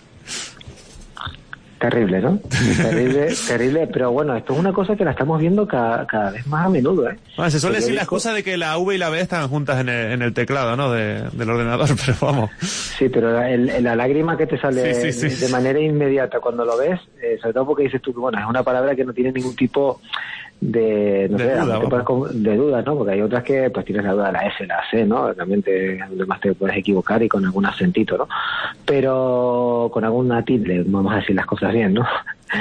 Terrible, ¿no? Terrible, terrible, pero bueno, esto es una cosa que la estamos viendo cada, cada vez más a menudo, ¿eh? Ah, se suele decir la Periódico- excusa de que la V y la B están juntas en el, en el teclado, ¿no? De- del ordenador, pero vamos. Sí, pero la, el- la lágrima que te sale Sí, sí, sí. de manera inmediata cuando lo ves, eh, sobre todo porque dices tú, bueno, es una palabra que no tiene ningún tipo de, no De sé, duda, te vamos. puedes con- de dudas, ¿no? Porque hay otras que pues tienes la duda de la S, la C, ¿no? También te, además te puedes equivocar y con algún acentito, ¿no? Pero con alguna tilde, vamos a decir las cosas bien, ¿no?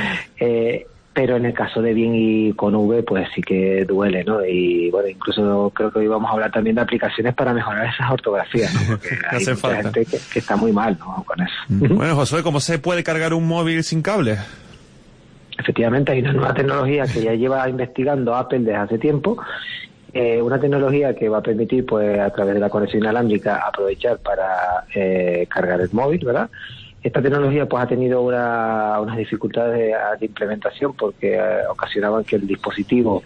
Eh, pero en el caso de bien y con V, pues sí que duele, ¿no? Y bueno, incluso creo que hoy vamos a hablar también de aplicaciones para mejorar esas ortografías, ¿no? Porque hay hace mucha falta. gente que, que está muy mal, ¿no? Con eso. Bueno, Josué, ¿cómo se puede cargar un móvil sin cable? Efectivamente, hay una nueva tecnología que ya lleva investigando Apple desde hace tiempo. Eh, una tecnología que va a permitir, pues, a través de la conexión inalámbrica, aprovechar para eh, cargar el móvil, ¿verdad? Esta tecnología, pues, ha tenido una, unas dificultades de, de implementación porque eh, ocasionaban que el dispositivo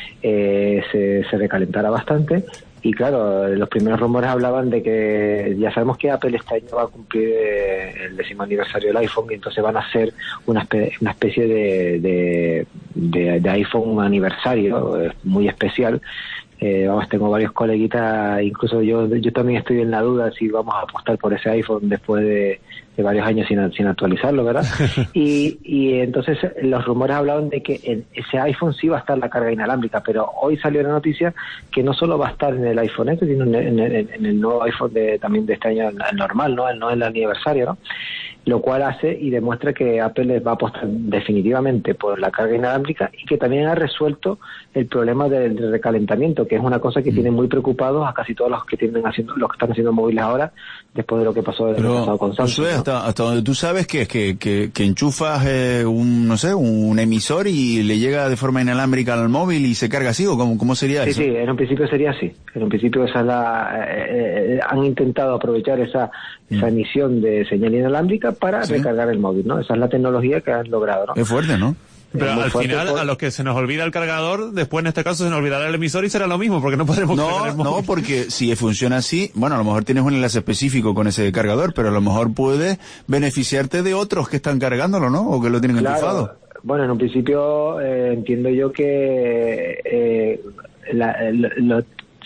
eh, se, se recalentara bastante. Y claro, los primeros rumores hablaban de que ya sabemos que Apple este año va a cumplir eh, el décimo aniversario del iPhone y entonces van a hacer una, espe- una especie de, de, de, de iPhone aniversario eh, muy especial. Eh, vamos, tengo varios coleguitas, incluso yo yo también estoy en la duda si vamos a apostar por ese iPhone después de, de varios años sin, sin actualizarlo, ¿verdad? y, y entonces los rumores hablaban de que en ese iPhone sí va a estar la carga inalámbrica, pero hoy salió la noticia que no solo va a estar en el iPhone X, sino en, en, en, en el nuevo iPhone de, también de este año, el normal, ¿no? El no el aniversario, ¿no? Lo cual hace y demuestra que Apple va a apostar definitivamente por la carga inalámbrica y que también ha resuelto el problema del, del recalentamiento, que es una cosa que tiene muy preocupados a casi todos los que tienen haciendo, los que están haciendo móviles ahora, después de lo que pasó el año pasado con Samsung. Josué, ¿no? hasta, hasta donde tú sabes que es que, que, que enchufas eh, un, no sé, un emisor y le llega de forma inalámbrica al móvil y se carga así, o cómo, cómo sería Sí, eso? sí, en un principio sería así. En un principio esa es la, eh, eh, han intentado aprovechar esa, esa emisión de señal inalámbrica para Sí. recargar el móvil, ¿no? Esa es la tecnología que han logrado, ¿no? Es fuerte, ¿no? Pero muy al fuerte final, por- a los que se nos olvida el cargador, después en este caso se nos olvidará el emisor y será lo mismo, porque no podremos cargar No, el móvil. no, porque si funciona así, bueno, a lo mejor tienes un enlace específico con ese cargador, pero a lo mejor puedes beneficiarte de otros que están cargándolo, ¿no? O que lo tienen Claro. enchufado. Bueno, en un principio eh, entiendo yo que eh, la- lo- lo-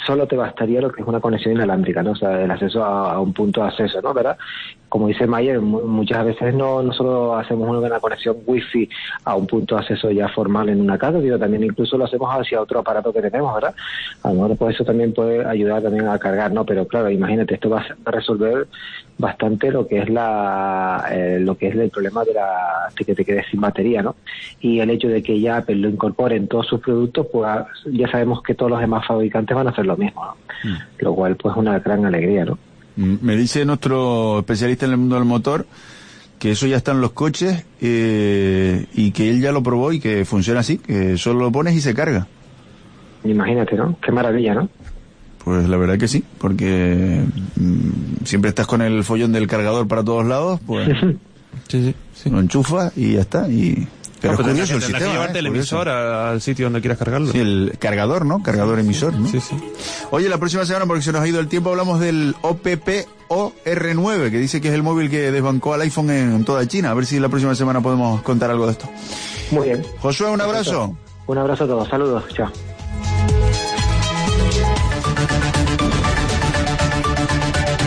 solo te bastaría lo que es una conexión inalámbrica, ¿no? O sea, el acceso a, a un punto de acceso, ¿no? ¿Verdad? Como dice Mayer, muchas veces no, no solo hacemos una conexión wifi a un punto de acceso ya formal en una casa, sino también incluso lo hacemos hacia otro aparato que tenemos, ¿verdad? A lo mejor pues eso también puede ayudar también a cargar, ¿no? Pero claro, imagínate, esto va a resolver bastante lo que es la eh, lo que es el problema de la de que te quedes sin batería, ¿no? Y el hecho de que ya Apple lo incorpore en todos sus productos, pues ya sabemos que todos los demás fabricantes van a hacer lo mismo, ¿no? Mm. Lo cual pues es una gran alegría, ¿no? Me dice nuestro especialista en el mundo del motor que eso ya está en los coches eh, y que él ya lo probó y que funciona así, que solo lo pones y se carga. Imagínate, ¿no? Qué maravilla, ¿no? Pues la verdad que sí, porque mmm, siempre estás con el follón del cargador para todos lados, pues sí, sí, sí. Lo enchufas y ya está. Y pero no, es curioso el tendrás sistema, que llevarte ¿eh? el emisor a, al sitio donde quieras cargarlo. Sí, el cargador, ¿no? Cargador emisor, ¿no? Sí, sí. Oye, la próxima semana, porque se nos ha ido el tiempo, hablamos del O P P O R nueve, que dice que es el móvil que desbancó al iPhone en toda China. A ver si la próxima semana podemos contar algo de esto. Muy bien. Josué, un abrazo. Un abrazo a todos. Saludos. Chao.